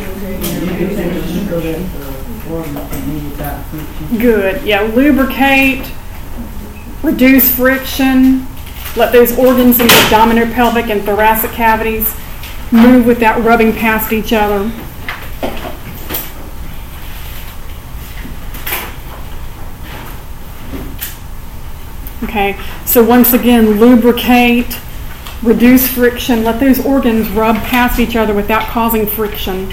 Speaker 1: Good. Yeah, lubricate, reduce friction, let those organs in the abdominopelvic and thoracic cavities move without rubbing past each other. Okay, so once again, lubricate, reduce friction, let those organs rub past each other without causing friction.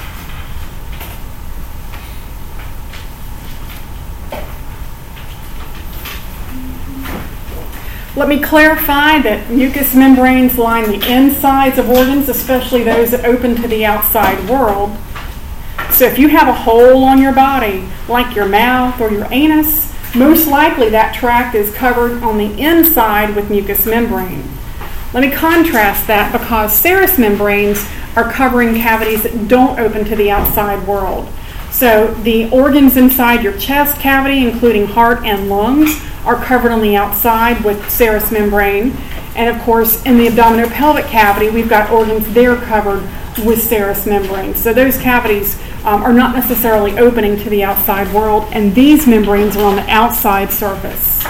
Speaker 1: Let me clarify that mucous membranes line the insides of organs, especially those that open to the outside world. So if you have a hole on your body, like your mouth or your anus, most likely that tract is covered on the inside with mucous membrane. Let me contrast that because serous membranes are covering cavities that don't open to the outside world. So the organs inside your chest cavity, including heart and lungs, are covered on the outside with serous membrane. And of course, in the abdominopelvic cavity, we've got organs there covered with serous membrane. So those cavities are not necessarily opening to the outside world, and these membranes are on the outside surface.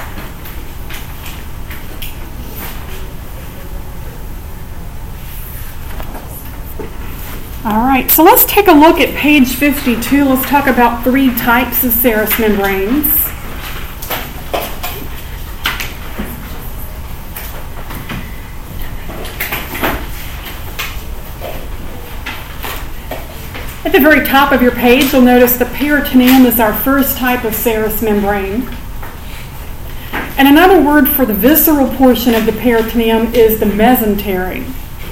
Speaker 1: All right, so let's take a look at page 52. Let's talk about 3 types of serous membranes. At the very top of your page, you'll notice the peritoneum is our first type of serous membrane. And another word for the visceral portion of the peritoneum is the mesentery.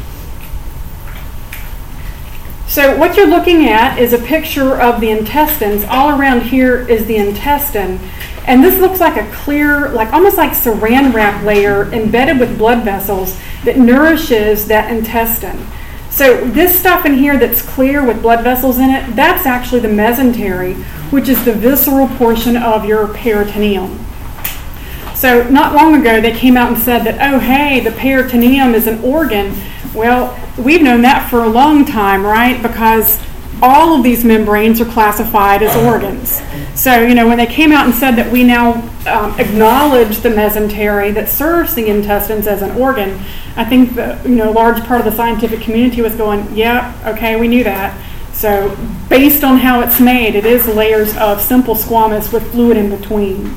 Speaker 1: So what you're looking at is a picture of the intestines. All around here is the intestine. And this looks like a clear, almost like saran wrap layer embedded with blood vessels that nourishes that intestine. So this stuff in here that's clear with blood vessels in it, that's actually the mesentery, which is the visceral portion of your peritoneum. So not long ago they came out and said that, oh hey, the peritoneum is an organ. Well, we've known that for a long time, right? Because all of these membranes are classified as organs. So, when they came out and said that we now acknowledge the mesentery that serves the intestines as an organ, I think that, a large part of the scientific community was going, yeah, okay, we knew that. So, based on how it's made, it is layers of simple squamous with fluid in between.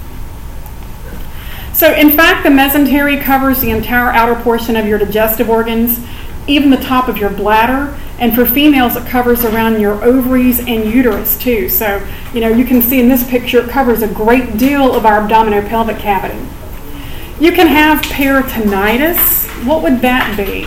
Speaker 1: So, in fact, the mesentery covers the entire outer portion of your digestive organs, even the top of your bladder, and for females it covers around your ovaries and uterus too. So, you can see in this picture it covers a great deal of our abdominopelvic cavity. You can have peritonitis. What would that be?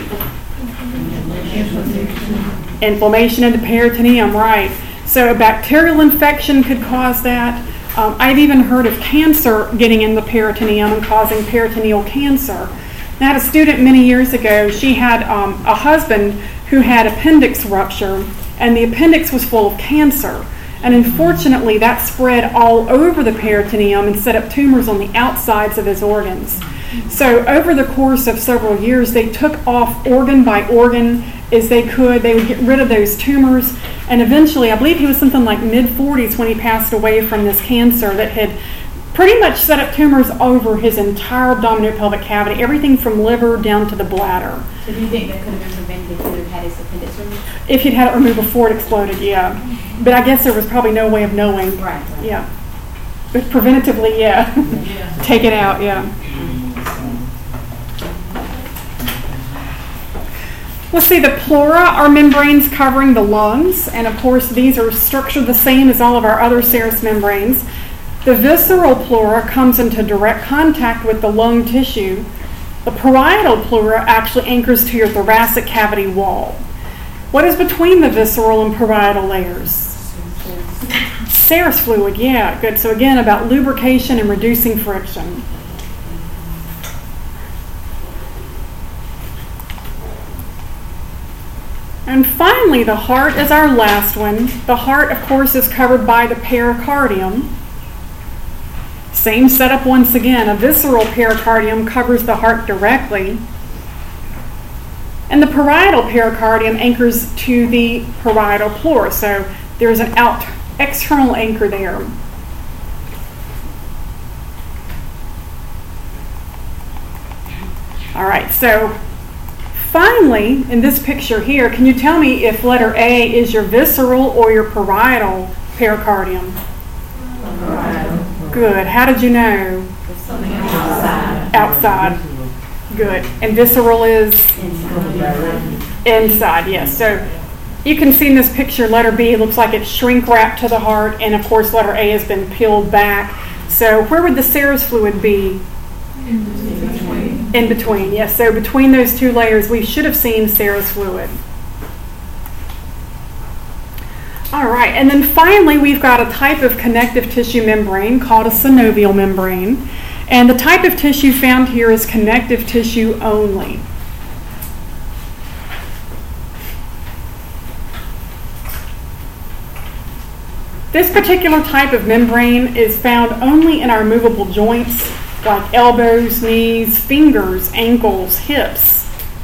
Speaker 1: Inflammation of the peritoneum, right. So a bacterial infection could cause that. I've even heard of cancer getting in the peritoneum and causing peritoneal cancer. I had a student many years ago. She had a husband who had appendix rupture, and the appendix was full of cancer. And unfortunately, that spread all over the peritoneum and set up tumors on the outsides of his organs. So over the course of several years, they took off organ by organ as they could. They would get rid of those tumors. And eventually, I believe he was something like mid-40s when he passed away from this cancer that had pretty much set up tumors over his entire abdominopelvic cavity, everything from liver down to the bladder.
Speaker 5: So do you think that could have been prevented if he would have had his appendix removed?
Speaker 1: If he'd had it removed before it exploded, yeah. But I guess there was probably no way of knowing.
Speaker 5: Right.
Speaker 1: Yeah. But preventatively, yeah. Take it out, yeah. Let's see, the pleura are membranes covering the lungs, and of course these are structured the same as all of our other serous membranes. The visceral pleura comes into direct contact with the lung tissue. The parietal pleura actually anchors to your thoracic cavity wall. What is between the visceral and parietal layers? Serous fluid, yeah, good. So again, about lubrication and reducing friction. And finally, the heart is our last one. The heart, of course, is covered by the pericardium. Same setup once again. A visceral pericardium covers the heart directly. And the parietal pericardium anchors to the parietal pleura. So there's an external anchor there. All right, so finally, in this picture here, can you tell me if letter A is your visceral or your parietal pericardium?
Speaker 6: Parietal.
Speaker 1: Good. How did you know?
Speaker 5: Something outside.
Speaker 1: Outside. Good. And visceral is? Inside, yes. So you can see in this picture, letter B looks like it's shrink wrapped to the heart, and of course letter A has been peeled back. So where would the serous fluid be? In between, yes. So between those two layers, we should have seen serous fluid. All right, and then finally, we've got a type of connective tissue membrane called a synovial membrane. And the type of tissue found here is connective tissue only. This particular type of membrane is found only in our movable joints, like elbows, knees, fingers, ankles, hips.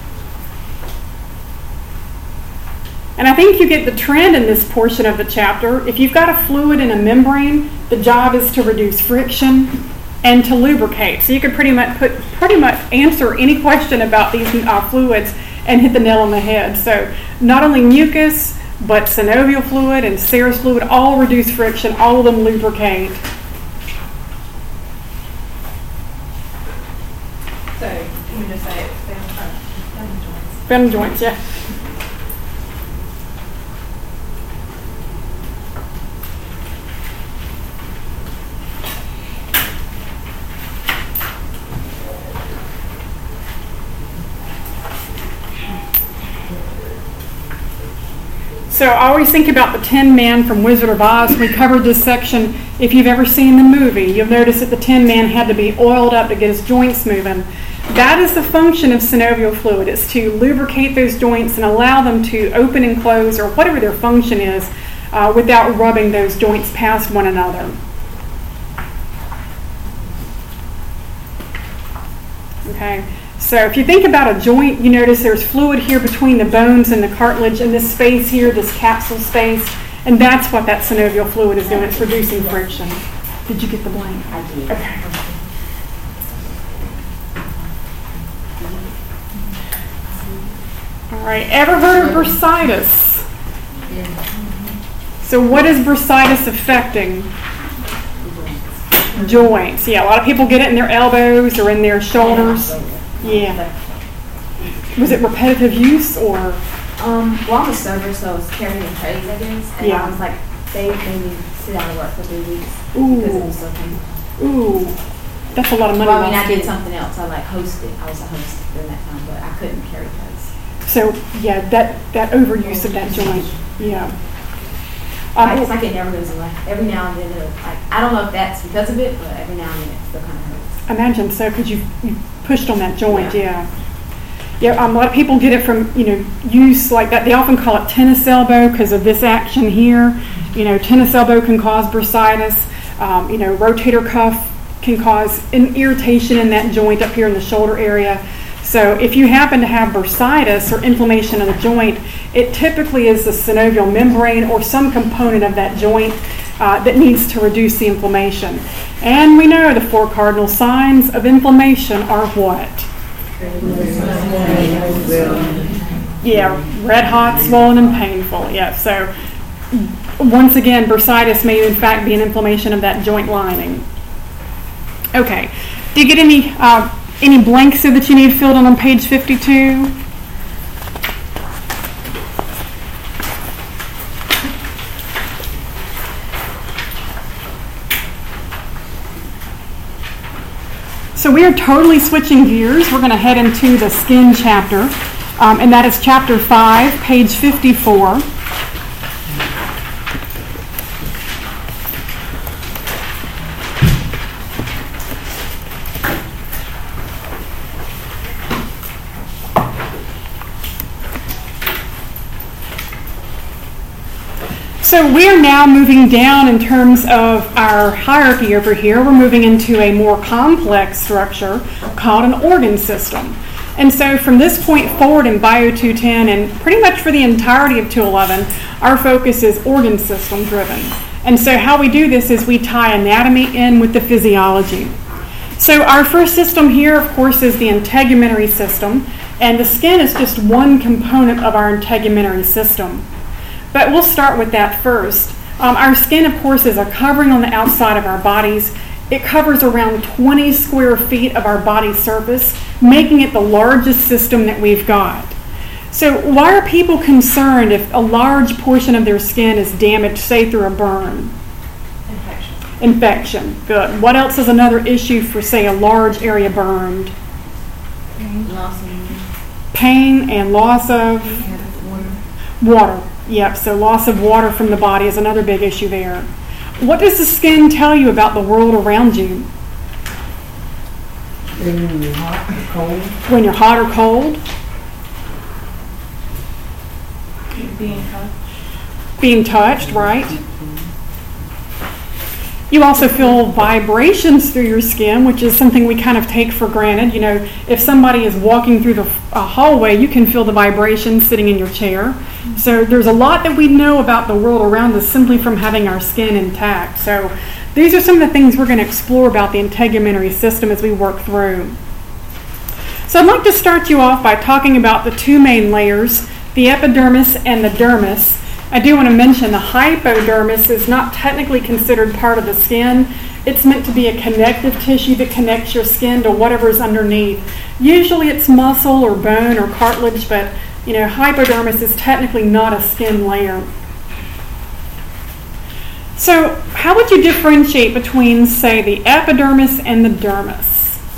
Speaker 1: And I think you get the trend in this portion of the chapter. If you've got a fluid in a membrane, the job is to reduce friction and to lubricate. So you could pretty much answer any question about these fluids and hit the nail on the head. So not only mucus, but synovial fluid and serous fluid all reduce friction, all of them lubricate.
Speaker 2: So, you just say Bending joints.
Speaker 1: Bending joints, yeah. So I always think about the Tin Man from Wizard of Oz. We covered this section. If you've ever seen the movie, you'll notice that the Tin Man had to be oiled up to get his joints moving. That is the function of synovial fluid. It's to lubricate those joints and allow them to open and close, or whatever their function is, without rubbing those joints past one another. Okay. So if you think about a joint, you notice there's fluid here between the bones and the cartilage, and this space here, this capsule space, and that's what that synovial fluid is doing. It's reducing friction. Did you get the blank?
Speaker 7: I did.
Speaker 1: Okay. All right. Ever heard of bursitis? So what is bursitis affecting? Joints. Yeah, a lot of people get it in their elbows or in their shoulders. Yeah. Was it repetitive use or?
Speaker 7: Well, I'm a server, so I was carrying trays, I guess. And
Speaker 1: Yeah.
Speaker 7: I was like, they made me sit out of work for 3 weeks
Speaker 1: Ooh.
Speaker 7: because it was so painful.
Speaker 1: Ooh, that's a lot of money.
Speaker 7: Well, I mean, I
Speaker 1: lost.
Speaker 7: did something else. I like hosted. I was a host during that time, but I couldn't carry trays.
Speaker 1: So yeah, that overuse of that joint. Yeah.
Speaker 7: It's like it never goes away. Every now and then, like, I don't know if that's because of it, but every now and then it still kind of hurts.
Speaker 1: Imagine so, because you pushed on that joint.
Speaker 7: Yeah.
Speaker 1: Yeah. A lot of people get it from use like that. They often call it tennis elbow because of this action here. Tennis elbow can cause bursitis. Rotator cuff can cause an irritation in that joint up here in the shoulder area. So if you happen to have bursitis or inflammation of the joint, it typically is the synovial membrane or some component of that joint that needs to reduce the inflammation. And we know the 4 cardinal signs of inflammation are what? Yeah, red hot, swollen, and painful. Yeah, so once again, bursitis may in fact be an inflammation of that joint lining. Okay, do you get any blanks there that you need filled in on page 52? So we are totally switching gears. We're going to head into the skin chapter. and that is chapter 5, page 54. So we are now moving down in terms of our hierarchy over here. We're moving into a more complex structure called an organ system. And so from this point forward in Bio 210 and pretty much for the entirety of 211, our focus is organ system driven. And so how we do this is we tie anatomy in with the physiology. So our first system here, of course, is the integumentary system. And the skin is just one component of our integumentary system. But we'll start with that first. Our skin, of course, is a covering on the outside of our bodies. It covers around 20 square feet of our body surface, making it the largest system that we've got. So why are people concerned if a large portion of their skin is damaged, say through a burn? Infection. Good. What else is another issue for, say, a large area burned?
Speaker 5: Loss of
Speaker 1: Pain and loss of water. Yep, so loss of water from the body is another big issue there. What does the skin tell you about the world around you?
Speaker 3: When you're hot or cold.
Speaker 1: When you're hot or cold?
Speaker 6: Being touched.
Speaker 1: Being touched, right? You also feel vibrations through your skin, which is something we kind of take for granted. You know, if somebody is walking through the hallway, you can feel the vibrations sitting in your chair. So there's a lot that we know about the world around us simply from having our skin intact. So these are some of the things we're going to explore about the integumentary system as we work through. So I'd like to start you off by talking about the two main layers, the epidermis and the dermis. I do want to mention the hypodermis is not technically considered part of the skin. It's meant to be a connective tissue that connects your skin to whatever's underneath. Usually it's muscle or bone or cartilage, but you know, hypodermis is technically not a skin layer. So how would you differentiate between, say, the epidermis and the dermis?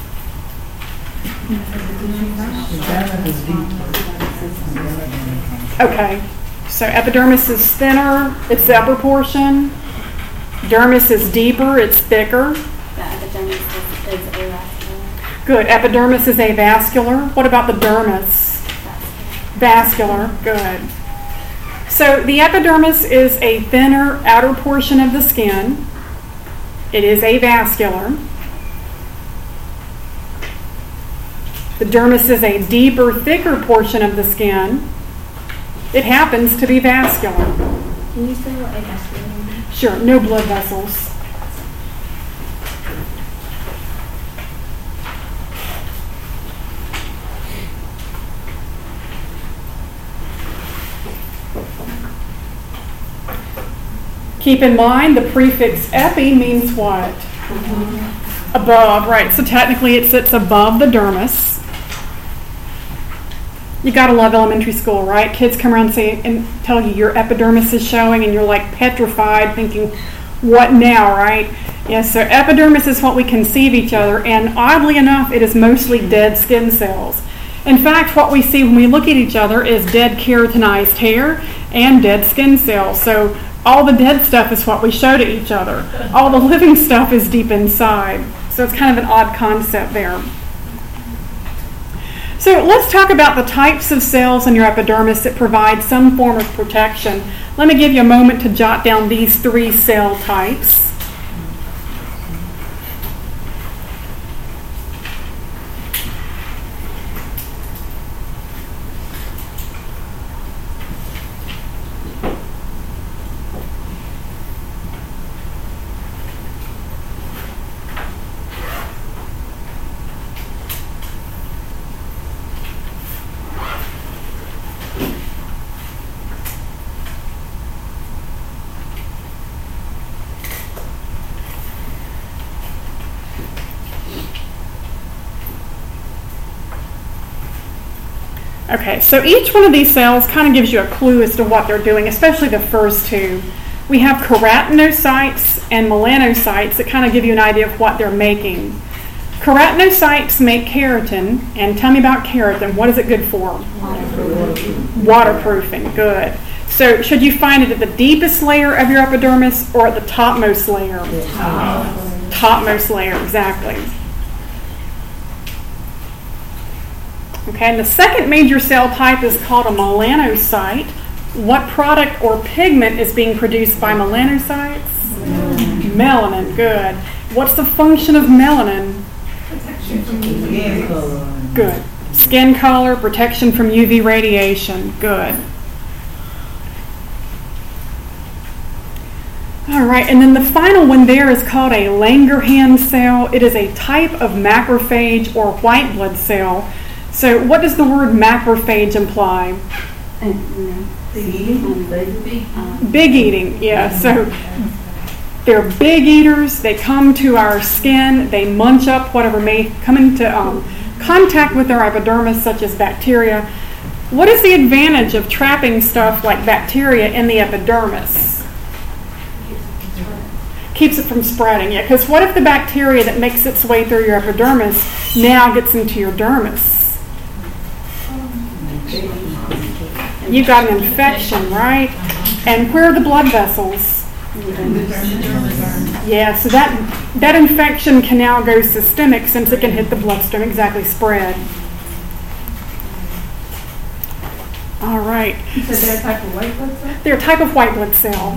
Speaker 1: Okay. So epidermis is thinner, it's the upper portion. Dermis is deeper, it's thicker.
Speaker 8: The epidermis is avascular.
Speaker 1: Good. Epidermis is avascular. What about the dermis? Vascular. Good. So the epidermis is a thinner outer portion of the skin. It is avascular. The dermis is a deeper, thicker portion of the skin. It happens to be vascular.
Speaker 7: Can you say what avascular means?
Speaker 1: Sure, no blood vessels. Keep in mind the prefix epi means what? Above, right. So technically it sits above the dermis. You gotta love elementary school, right? Kids come around and say and tell you your epidermis is showing and you're like petrified thinking, what now, right? Yes, so epidermis is what we conceive each other, and oddly enough, it is mostly dead skin cells. In fact, what we see when we look at each other is dead keratinized hair and dead skin cells. So all the dead stuff is what we show to each other. All the living stuff is deep inside. So it's kind of an odd concept there. So let's talk about the types of cells in your epidermis that provide some form of protection. Let me give you a moment to jot down these 3 cell types. Okay, so each one of these cells kind of gives you a clue as to what they're doing, especially the first 2. We have keratinocytes and melanocytes that kind of give you an idea of what they're making. Keratinocytes make keratin, and tell me about keratin. What is it good for? Waterproofing. Good. So should you find it at the deepest layer of your epidermis or at the topmost layer? Topmost layer, exactly. Okay, and the second major cell type is called a melanocyte. What product or pigment is being produced by melanocytes? Melanin, good. What's the function of melanin?
Speaker 3: Skin color.
Speaker 1: Good. Skin color, protection from UV radiation, good. All right, and then the final one there is called a Langerhans cell. It is a type of macrophage or white blood cell. So what does the word macrophage imply? Big eating, yeah. So they're big eaters. They come to our skin. They munch up whatever may come into contact with our epidermis, such as bacteria. What is the advantage of trapping stuff like bacteria in the epidermis? Keeps it from spreading, yeah. Because what if the bacteria that makes its way through your epidermis now gets into your dermis? You got an infection, right? And where are the blood vessels? Yeah, so that infection can now go systemic since it can hit the bloodstream, exactly, spread. All right.
Speaker 6: So they're a type of white blood cell?
Speaker 1: They're a type of white blood cell.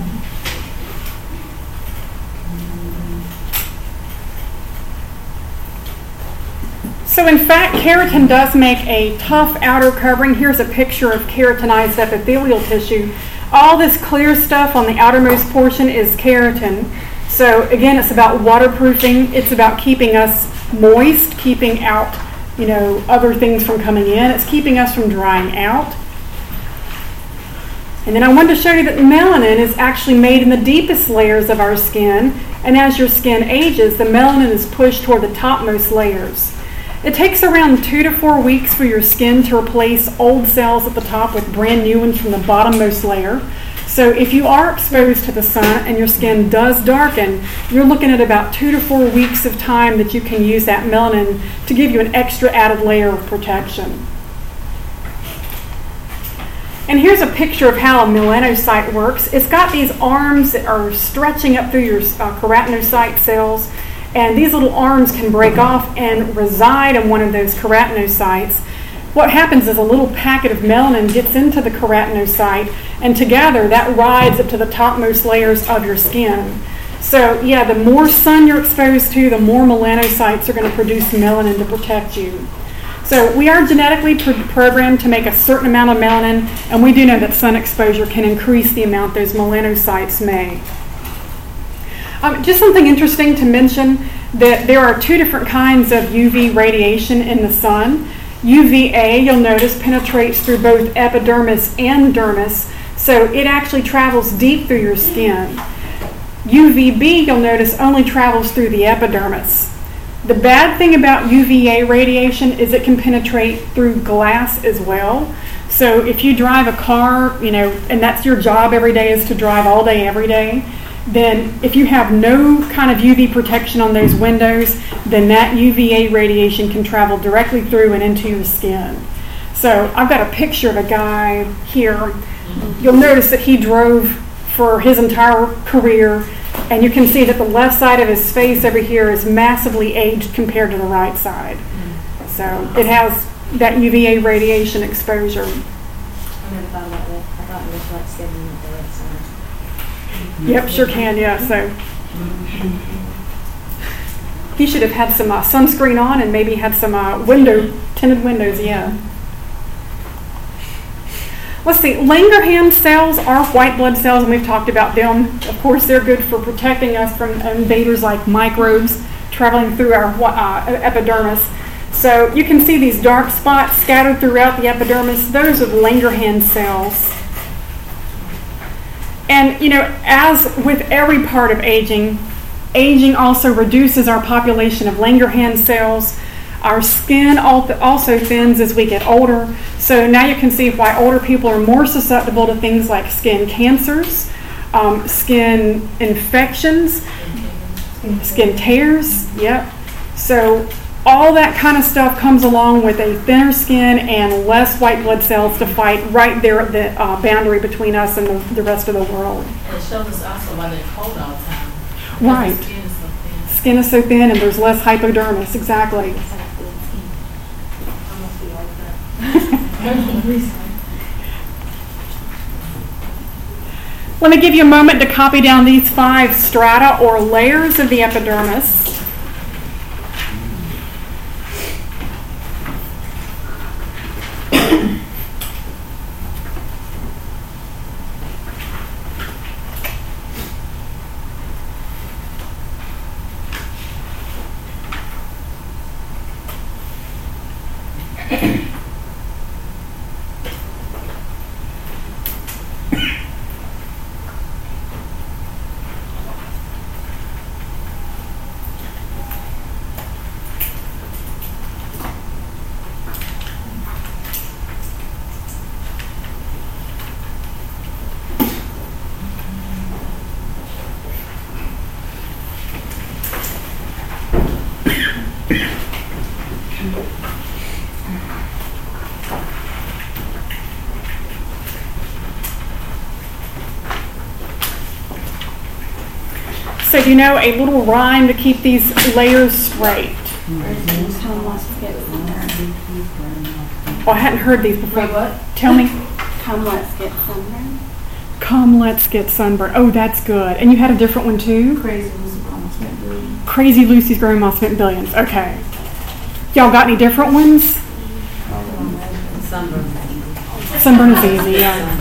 Speaker 1: So in fact, keratin does make a tough outer covering. Here's a picture of keratinized epithelial tissue. All this clear stuff on the outermost portion is keratin. So again, it's about waterproofing. It's about keeping us moist, keeping out, other things from coming in. It's keeping us from drying out. And then I wanted to show you that melanin is actually made in the deepest layers of our skin. And as your skin ages, the melanin is pushed toward the topmost layers. It takes around 2 to 4 weeks for your skin to replace old cells at the top with brand new ones from the bottommost layer. So if you are exposed to the sun and your skin does darken, you're looking at about 2 to 4 weeks of time that you can use that melanin to give you an extra added layer of protection. And here's a picture of how a melanocyte works. It's got these arms that are stretching up through your keratinocyte cells. And these little arms can break off and reside in one of those keratinocytes. What happens is a little packet of melanin gets into the keratinocyte, and together that rides up to the topmost layers of your skin. So yeah, the more sun you're exposed to, the more melanocytes are going to produce melanin to protect you. So we are genetically programmed to make a certain amount of melanin, and we do know that sun exposure can increase the amount those melanocytes make. Just something interesting to mention, that there are 2 different kinds of UV radiation in the sun. UVA, you'll notice, penetrates through both epidermis and dermis, so it actually travels deep through your skin. UVB, you'll notice, only travels through the epidermis. The bad thing about UVA radiation is it can penetrate through glass as well. So if you drive a car, and that's your job every day is to drive all day, every day, then if you have no kind of UV protection on those windows, then that UVA radiation can travel directly through and into your skin. So I've got a picture of a guy here. You'll notice that he drove for his entire career, and you can see that the left side of his face over here is massively aged compared to the right side. So it has that UVA radiation exposure.
Speaker 7: I never thought about that. I thought it was like 7 on the right side.
Speaker 1: Yep, sure can, yeah. So he should have had some sunscreen on and maybe had some tinted windows, yeah. Let's see, Langerhans cells are white blood cells, and we've talked about them. Of course, they're good for protecting us from invaders like microbes traveling through our epidermis. So you can see these dark spots scattered throughout the epidermis. Those are Langerhans cells. And, as with every part of aging, aging also reduces our population of Langerhans cells. Our skin also thins as we get older. So now you can see why older people are more susceptible to things like skin cancers, skin infections, skin tears. Yep. So all that kind of stuff comes along with a thinner skin and less white blood cells to fight right there at the boundary between us and the rest of the world.
Speaker 5: And it shows us also why they're cold all the time.
Speaker 1: Right.
Speaker 5: The skin is so thin.
Speaker 1: Skin is so thin and there's less hypodermis, exactly.
Speaker 5: I must be like that.
Speaker 1: Let me give you a moment to copy down these 5 strata or layers of the epidermis. So do you know a little rhyme to keep these layers straight?
Speaker 8: Come, let's get sunburned.
Speaker 1: Oh, I hadn't heard these before.
Speaker 7: Wait, what?
Speaker 1: Tell me.
Speaker 8: Come, let's get sunburned.
Speaker 1: Come, let's get sunburned. Oh, that's good. And you had a different one too?
Speaker 6: Crazy Lucy Grandma spent billions.
Speaker 1: Crazy Lucy's Grandma Spent Billions. Okay. Y'all got any different ones? Sunburn is easy, yeah.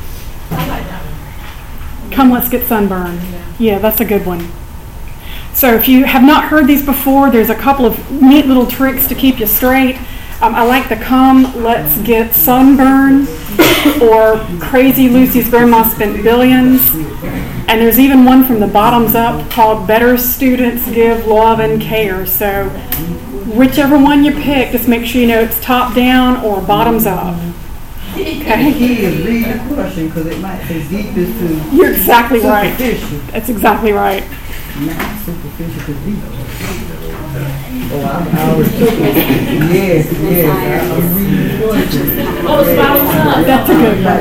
Speaker 1: Come, let's get sunburned. Yeah, that's a good one. So if you have not heard these before, there's a couple of neat little tricks to keep you straight. I like the come, let's get sunburned, or Crazy Lucy's Grandma Spent Billions. And there's even one from the bottoms up called Better Students Give Love and Care. So whichever one you pick, just make sure you know it's top down or bottoms up. Okay?
Speaker 3: Kids, read the question because it might say deepest to
Speaker 1: You're exactly right.
Speaker 3: superficial.
Speaker 1: That's exactly right.
Speaker 3: Not superficial to deep. Oh, I always took it. Yes, I'm reading the question.
Speaker 5: Oh, it's bottoms up.
Speaker 1: That's a good one.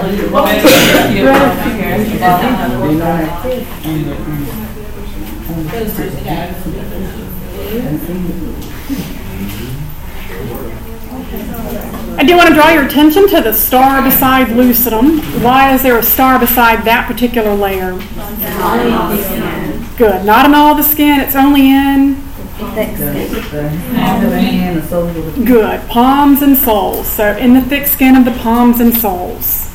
Speaker 1: I do want to draw your attention to the star beside lucidum. Why is there a star beside that particular layer? Good. Not in all the skin. It's only in good palms and soles. So in the thick skin of the palms and soles.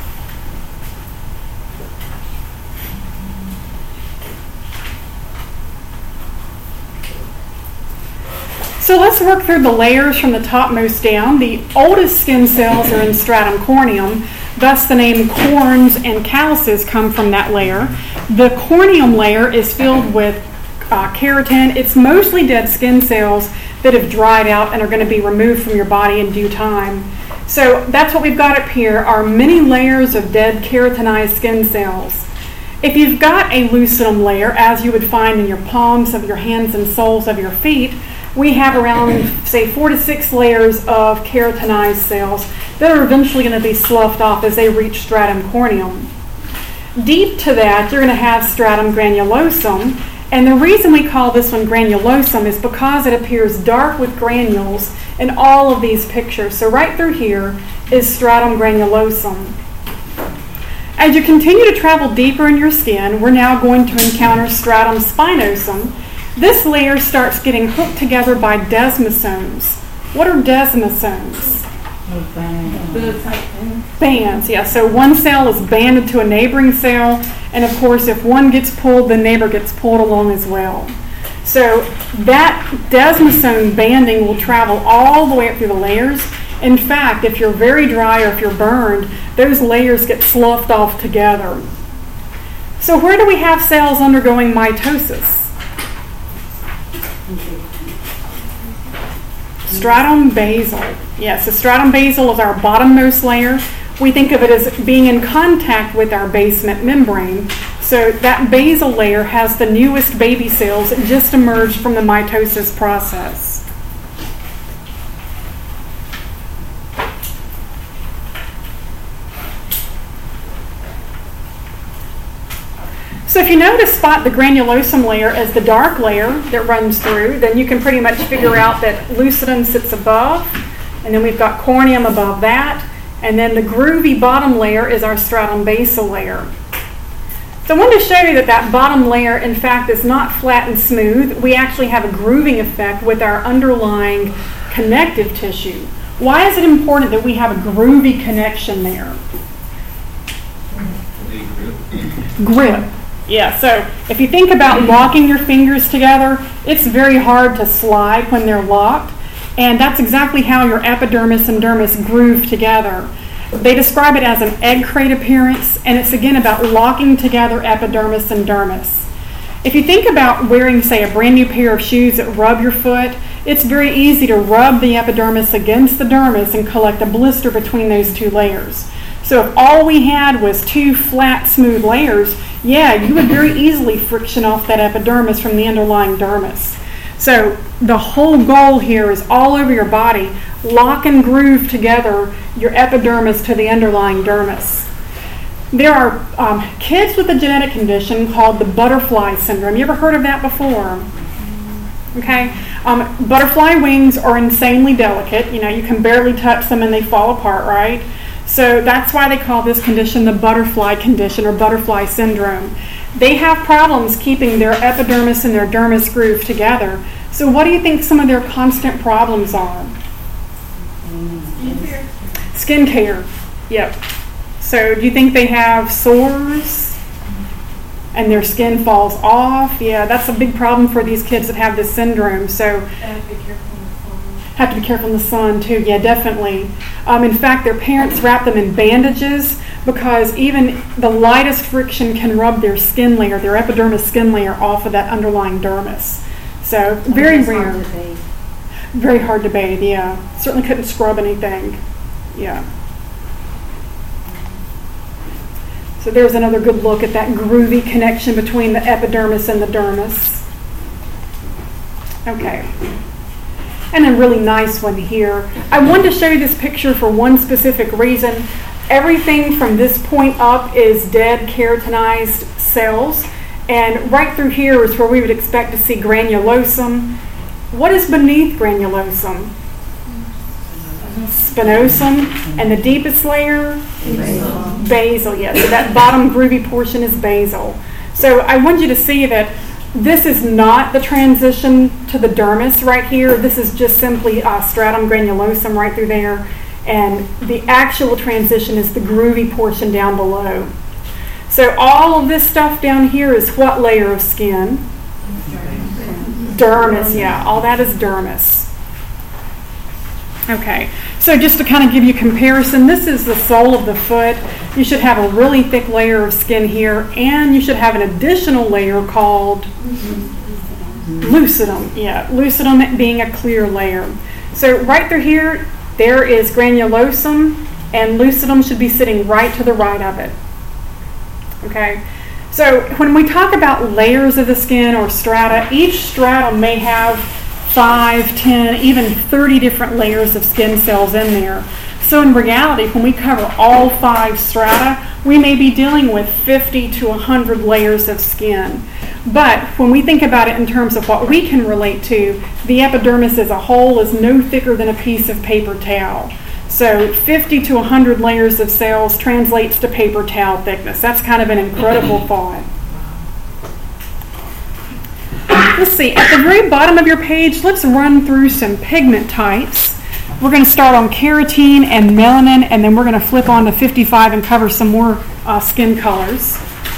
Speaker 1: So let's work through the layers from the topmost down. The oldest skin cells are in stratum corneum, thus the name corns and calluses come from that layer. The corneum layer is filled with keratin. It's mostly dead skin cells that have dried out and are going to be removed from your body in due time. So that's what we've got up here, are many layers of dead keratinized skin cells. If you've got a lucidum layer, as you would find in your palms of your hands and soles of your feet, we have around, say, 4 to 6 layers of keratinized cells that are eventually going to be sloughed off as they reach stratum corneum. Deep to that, you're going to have stratum granulosum, and the reason we call this one granulosum is because it appears dark with granules in all of these pictures. So right through here is stratum granulosum. As you continue to travel deeper in your skin, we're now going to encounter stratum spinosum. This layer starts getting hooked together by desmosomes. What are desmosomes? Bands, yeah. So one cell is banded to a neighboring cell, and of course if one gets pulled, the neighbor gets pulled along as well. So that desmosome banding will travel all the way up through the layers. In fact, if you're very dry or if you're burned, those layers get sloughed off together. So where do we have cells undergoing mitosis? Stratum basal. Yes, so stratum basal is our bottommost layer. We think of it as being in contact with our basement membrane. So that basal layer has the newest baby cells that just emerged from the mitosis process. So if you know to spot the granulosum layer as the dark layer that runs through, then you can pretty much figure out that lucidum sits above, and then we've got corneum above that, and then the groovy bottom layer is our stratum basal layer. So I wanted to show you that that bottom layer, in fact, is not flat and smooth. We actually have a grooving effect with our underlying connective tissue. Why is it important that we have a groovy connection there? Grip. Yeah, so if you think about locking your fingers together, it's very hard to slide when they're locked, and that's exactly how your epidermis and dermis groove together. They describe it as an egg crate appearance, and it's again about locking together epidermis and dermis. If you think about wearing, say, a brand new pair of shoes that rub your foot, it's very easy to rub the epidermis against the dermis and collect a blister between those two layers. So if all we had was two flat, smooth layers, yeah, you would very easily friction off that epidermis from the underlying dermis. So the whole goal here is all over your body, lock and groove together your epidermis to the underlying dermis. There are kids with a genetic condition called the butterfly syndrome. You ever heard of that before? Okay. Butterfly wings are insanely delicate. You know, you can barely touch them and they fall apart, right? So that's why they call this condition the butterfly condition or butterfly syndrome. They have problems keeping their epidermis and their dermis grooved together. So what do you think some of their constant problems are? Skin care. Yep. So do you think they have sores and their skin falls off? Yeah, that's a big problem for these kids that have this syndrome. So have to be careful in the sun too. Yeah, definitely. In fact, their parents wrap them in bandages because even the lightest friction can rub their skin layer, their epidermis skin layer, off of that underlying dermis. So very rare. Very hard to bathe. Yeah, certainly couldn't scrub anything. Yeah. So there's another good look at that groovy connection between the epidermis and the dermis. Okay. And a really nice one here. I wanted to show you this picture for one specific reason. Everything from this point up is dead keratinized cells. And right through here is where we would expect to see granulosum. What is beneath granulosum? Spinosum. And the deepest layer? Basal, yes. So that bottom groovy portion is basal. So I want you to see that this is not the transition to the dermis right here. This is just simply stratum granulosum right through there. And the actual transition is the groovy portion down below. So all of this stuff down here is what layer of skin? Dermis, yeah. All that is dermis. Okay, so just to kind of give you comparison, this is the sole of the foot. You should have a really thick layer of skin here, and you should have an additional layer called lucidum. Yeah, lucidum being a clear layer. So right through here, there is granulosum, and lucidum should be sitting right to the right of it. Okay, so when we talk about layers of the skin or strata, each strata may have 5, 10, even 30 different layers of skin cells in there. So in reality, when we cover all 5 strata, we may be dealing with 50 to 100 layers of skin. But when we think about it in terms of what we can relate to, the epidermis as a whole is no thicker than a piece of paper towel. So 50 to 100 layers of cells translates to paper towel thickness. That's kind of an incredible thought. Let's see, at the very bottom of your page, let's run through some pigment types. We're going to start on keratin and melanin, and then we're going to flip on to 55 and cover some more skin colors.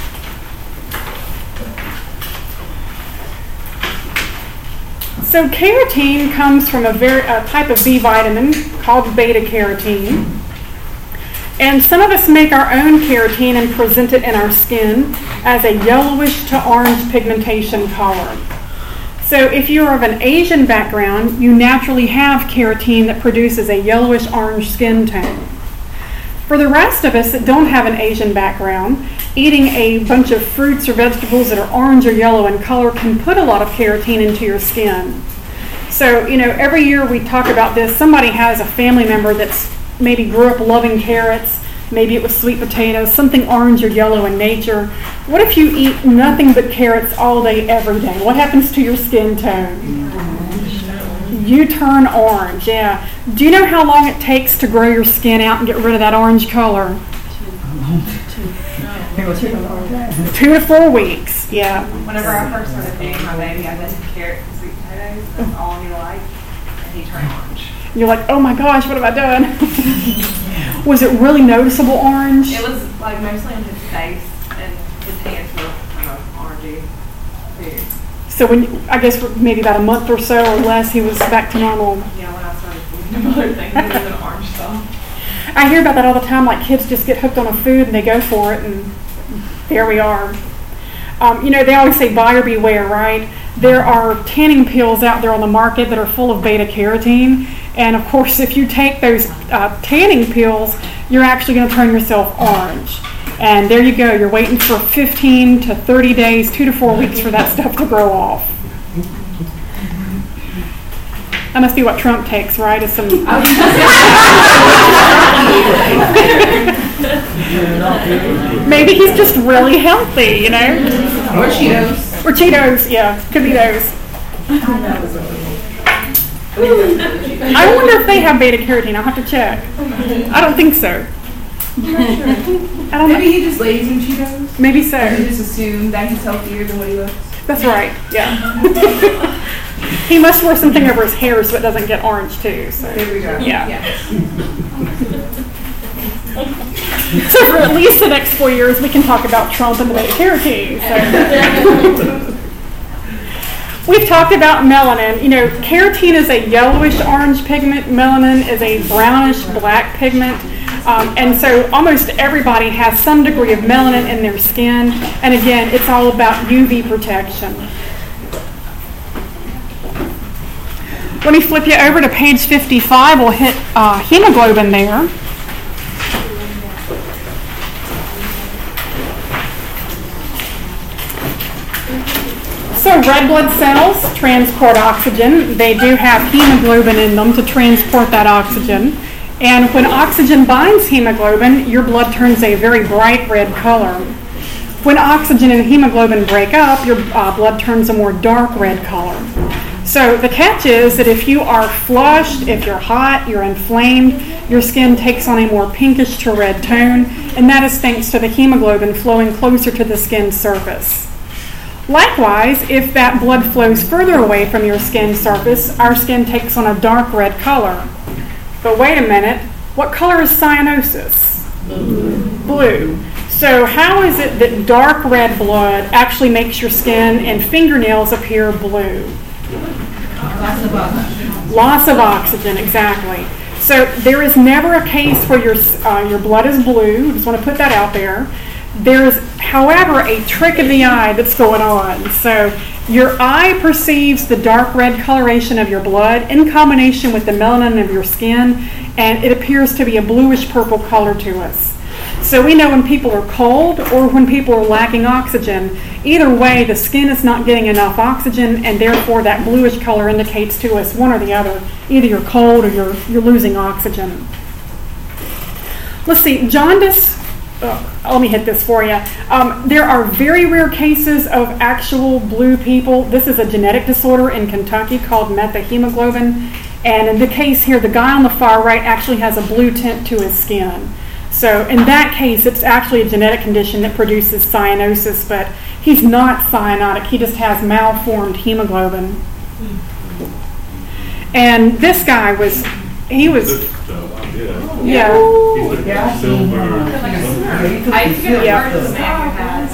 Speaker 1: So keratin comes from a type of B vitamin called beta carotene. And some of us make our own keratin and present it in our skin as a yellowish to orange pigmentation color. So if you are of an Asian background, you naturally have keratin that produces a yellowish orange skin tone. For the rest of us that don't have an Asian background, eating a bunch of fruits or vegetables that are orange or yellow in color can put a lot of keratin into your skin. So, every year we talk about this. Somebody has a family member that's maybe grew up loving carrots, maybe it was sweet potatoes, something orange or yellow in nature. What if you eat nothing but carrots all day, every day? What happens to your skin tone? You turn orange, yeah. Do you know how long it takes to grow your skin out and get rid of that orange color? 2 to 4 weeks, yeah.
Speaker 6: Whenever I first started feeding my baby, I fed him carrots and sweet potatoes. That's all he liked, and he turned orange.
Speaker 1: You're like, oh my gosh, what have I done? Was it really noticeable orange?
Speaker 6: It was like mostly on his face, and his hands were kind of orangey too.
Speaker 1: So I guess maybe about a month or so or less, he was back to normal.
Speaker 6: Yeah, when I started feeding him other things, he was an orange stuff.
Speaker 1: I hear about that all the time, like kids just get hooked on a food and they go for it, and there we are. They always say buyer beware, right? There are tanning pills out there on the market that are full of beta-carotene, and of course if you take those tanning pills, you're actually going to turn yourself orange. And there you go, you're waiting for 15 to 30 days, 2 to 4 weeks for that stuff to grow off. That must be what Trump takes, right? Is some maybe he's just really healthy,
Speaker 6: Or Cheetos.
Speaker 1: Or Cheetos, yeah, could be those. I wonder if they have beta-carotene. I'll have to check. I don't think so. I don't know.
Speaker 6: Maybe he just lays in Cheetos.
Speaker 1: Maybe so.
Speaker 6: He just assumed that he's healthier than what he looks.
Speaker 1: That's right, yeah. He must wear something over his hair so it doesn't get orange too. So.
Speaker 6: There we go.
Speaker 1: Yeah. So for at least the next 4 years, we can talk about Trump and the beta-carotene. So. We've talked about melanin. Carotene is a yellowish-orange pigment. Melanin is a brownish-black pigment. And so almost everybody has some degree of melanin in their skin. And again, it's all about UV protection. Let me flip you over to page 55. We'll hit hemoglobin there. So red blood cells transport oxygen. They do have hemoglobin in them to transport that oxygen. And when oxygen binds hemoglobin, your blood turns a very bright red color. When oxygen and hemoglobin break up, your blood turns a more dark red color. So the catch is that if you are flushed, if you're hot, you're inflamed, your skin takes on a more pinkish to red tone, and that is thanks to the hemoglobin flowing closer to the skin surface. Likewise, if that blood flows further away from your skin surface, our skin takes on a dark red color. But wait a minute, what color is cyanosis? Blue. So how is it that dark red blood actually makes your skin and fingernails appear blue? Loss of oxygen, exactly. So there is never a case where your blood is blue. I just want to put that out there. There is, however, a trick of the eye that's going on. So your eye perceives the dark red coloration of your blood in combination with the melanin of your skin, and it appears to be a bluish purple color to us. So we know when people are cold or when people are lacking oxygen, either way the skin is not getting enough oxygen, and therefore that bluish color indicates to us one or the other. Either you're cold or you're losing oxygen. Let's see, jaundice. Let me hit this for you. There are very rare cases of actual blue people. This is a genetic disorder in Kentucky called methemoglobin. And in the case here, the guy on the far right actually has a blue tint to his skin. So in that case, it's actually a genetic condition that produces cyanosis, but he's not cyanotic. He just has malformed hemoglobin. And this guy was. Yeah.
Speaker 4: Silver.
Speaker 6: I forget what part of the man you had.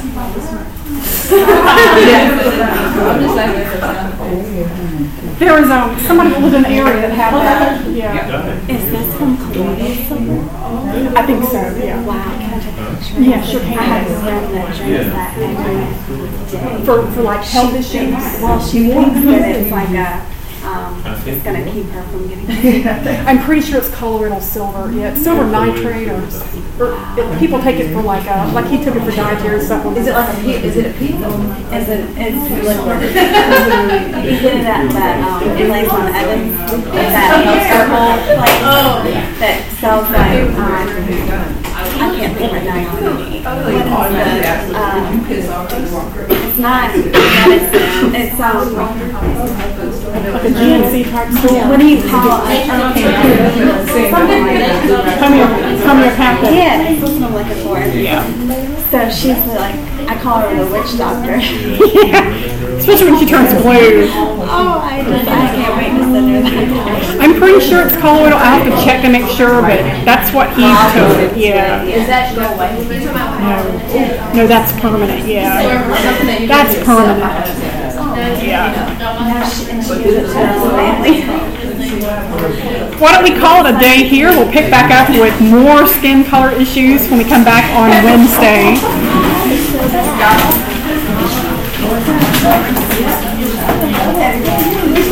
Speaker 1: There was somebody who lived in the area that had that. Yeah.
Speaker 8: Is this from colloidal silver?
Speaker 1: I think so, yeah.
Speaker 8: Wow, can I take a picture?
Speaker 1: Yeah, sure
Speaker 8: I
Speaker 1: can.
Speaker 8: have a friend that drinks that every day.
Speaker 1: For like health issues.
Speaker 8: Well, she thinks that it's like it's going to keep her from getting
Speaker 1: I'm pretty sure it's colloidal silver. Yeah, it's silver nitrate, or people take it for like he took it for dietary supplements.
Speaker 7: Is it like a peel? Is it a peel?
Speaker 8: It's liquid. You get it at that place on Evans, that herbal place that sells like I can't think right now.
Speaker 6: Automatically ask them, you piss off the walker.
Speaker 8: It's not medicine. It's
Speaker 1: Like a GNC type store.
Speaker 8: what do you call it?
Speaker 1: Homeopathic.
Speaker 8: Yeah, that's what I'm looking for.
Speaker 1: Yeah.
Speaker 8: So she's like, I call her the witch doctor.
Speaker 1: Especially when she turns blue.
Speaker 8: Oh, I can't wait to send her that.
Speaker 1: I'm pretty sure it's colloidal. I'll have to check to make sure, but that's what he told. Yeah.
Speaker 7: Does that go away?
Speaker 1: No, that's permanent. Yeah. That's permanent. Yeah.
Speaker 8: And she gives it to her family.
Speaker 1: Why don't we call it a day here? We'll pick back up with more skin color issues when we come back on Wednesday.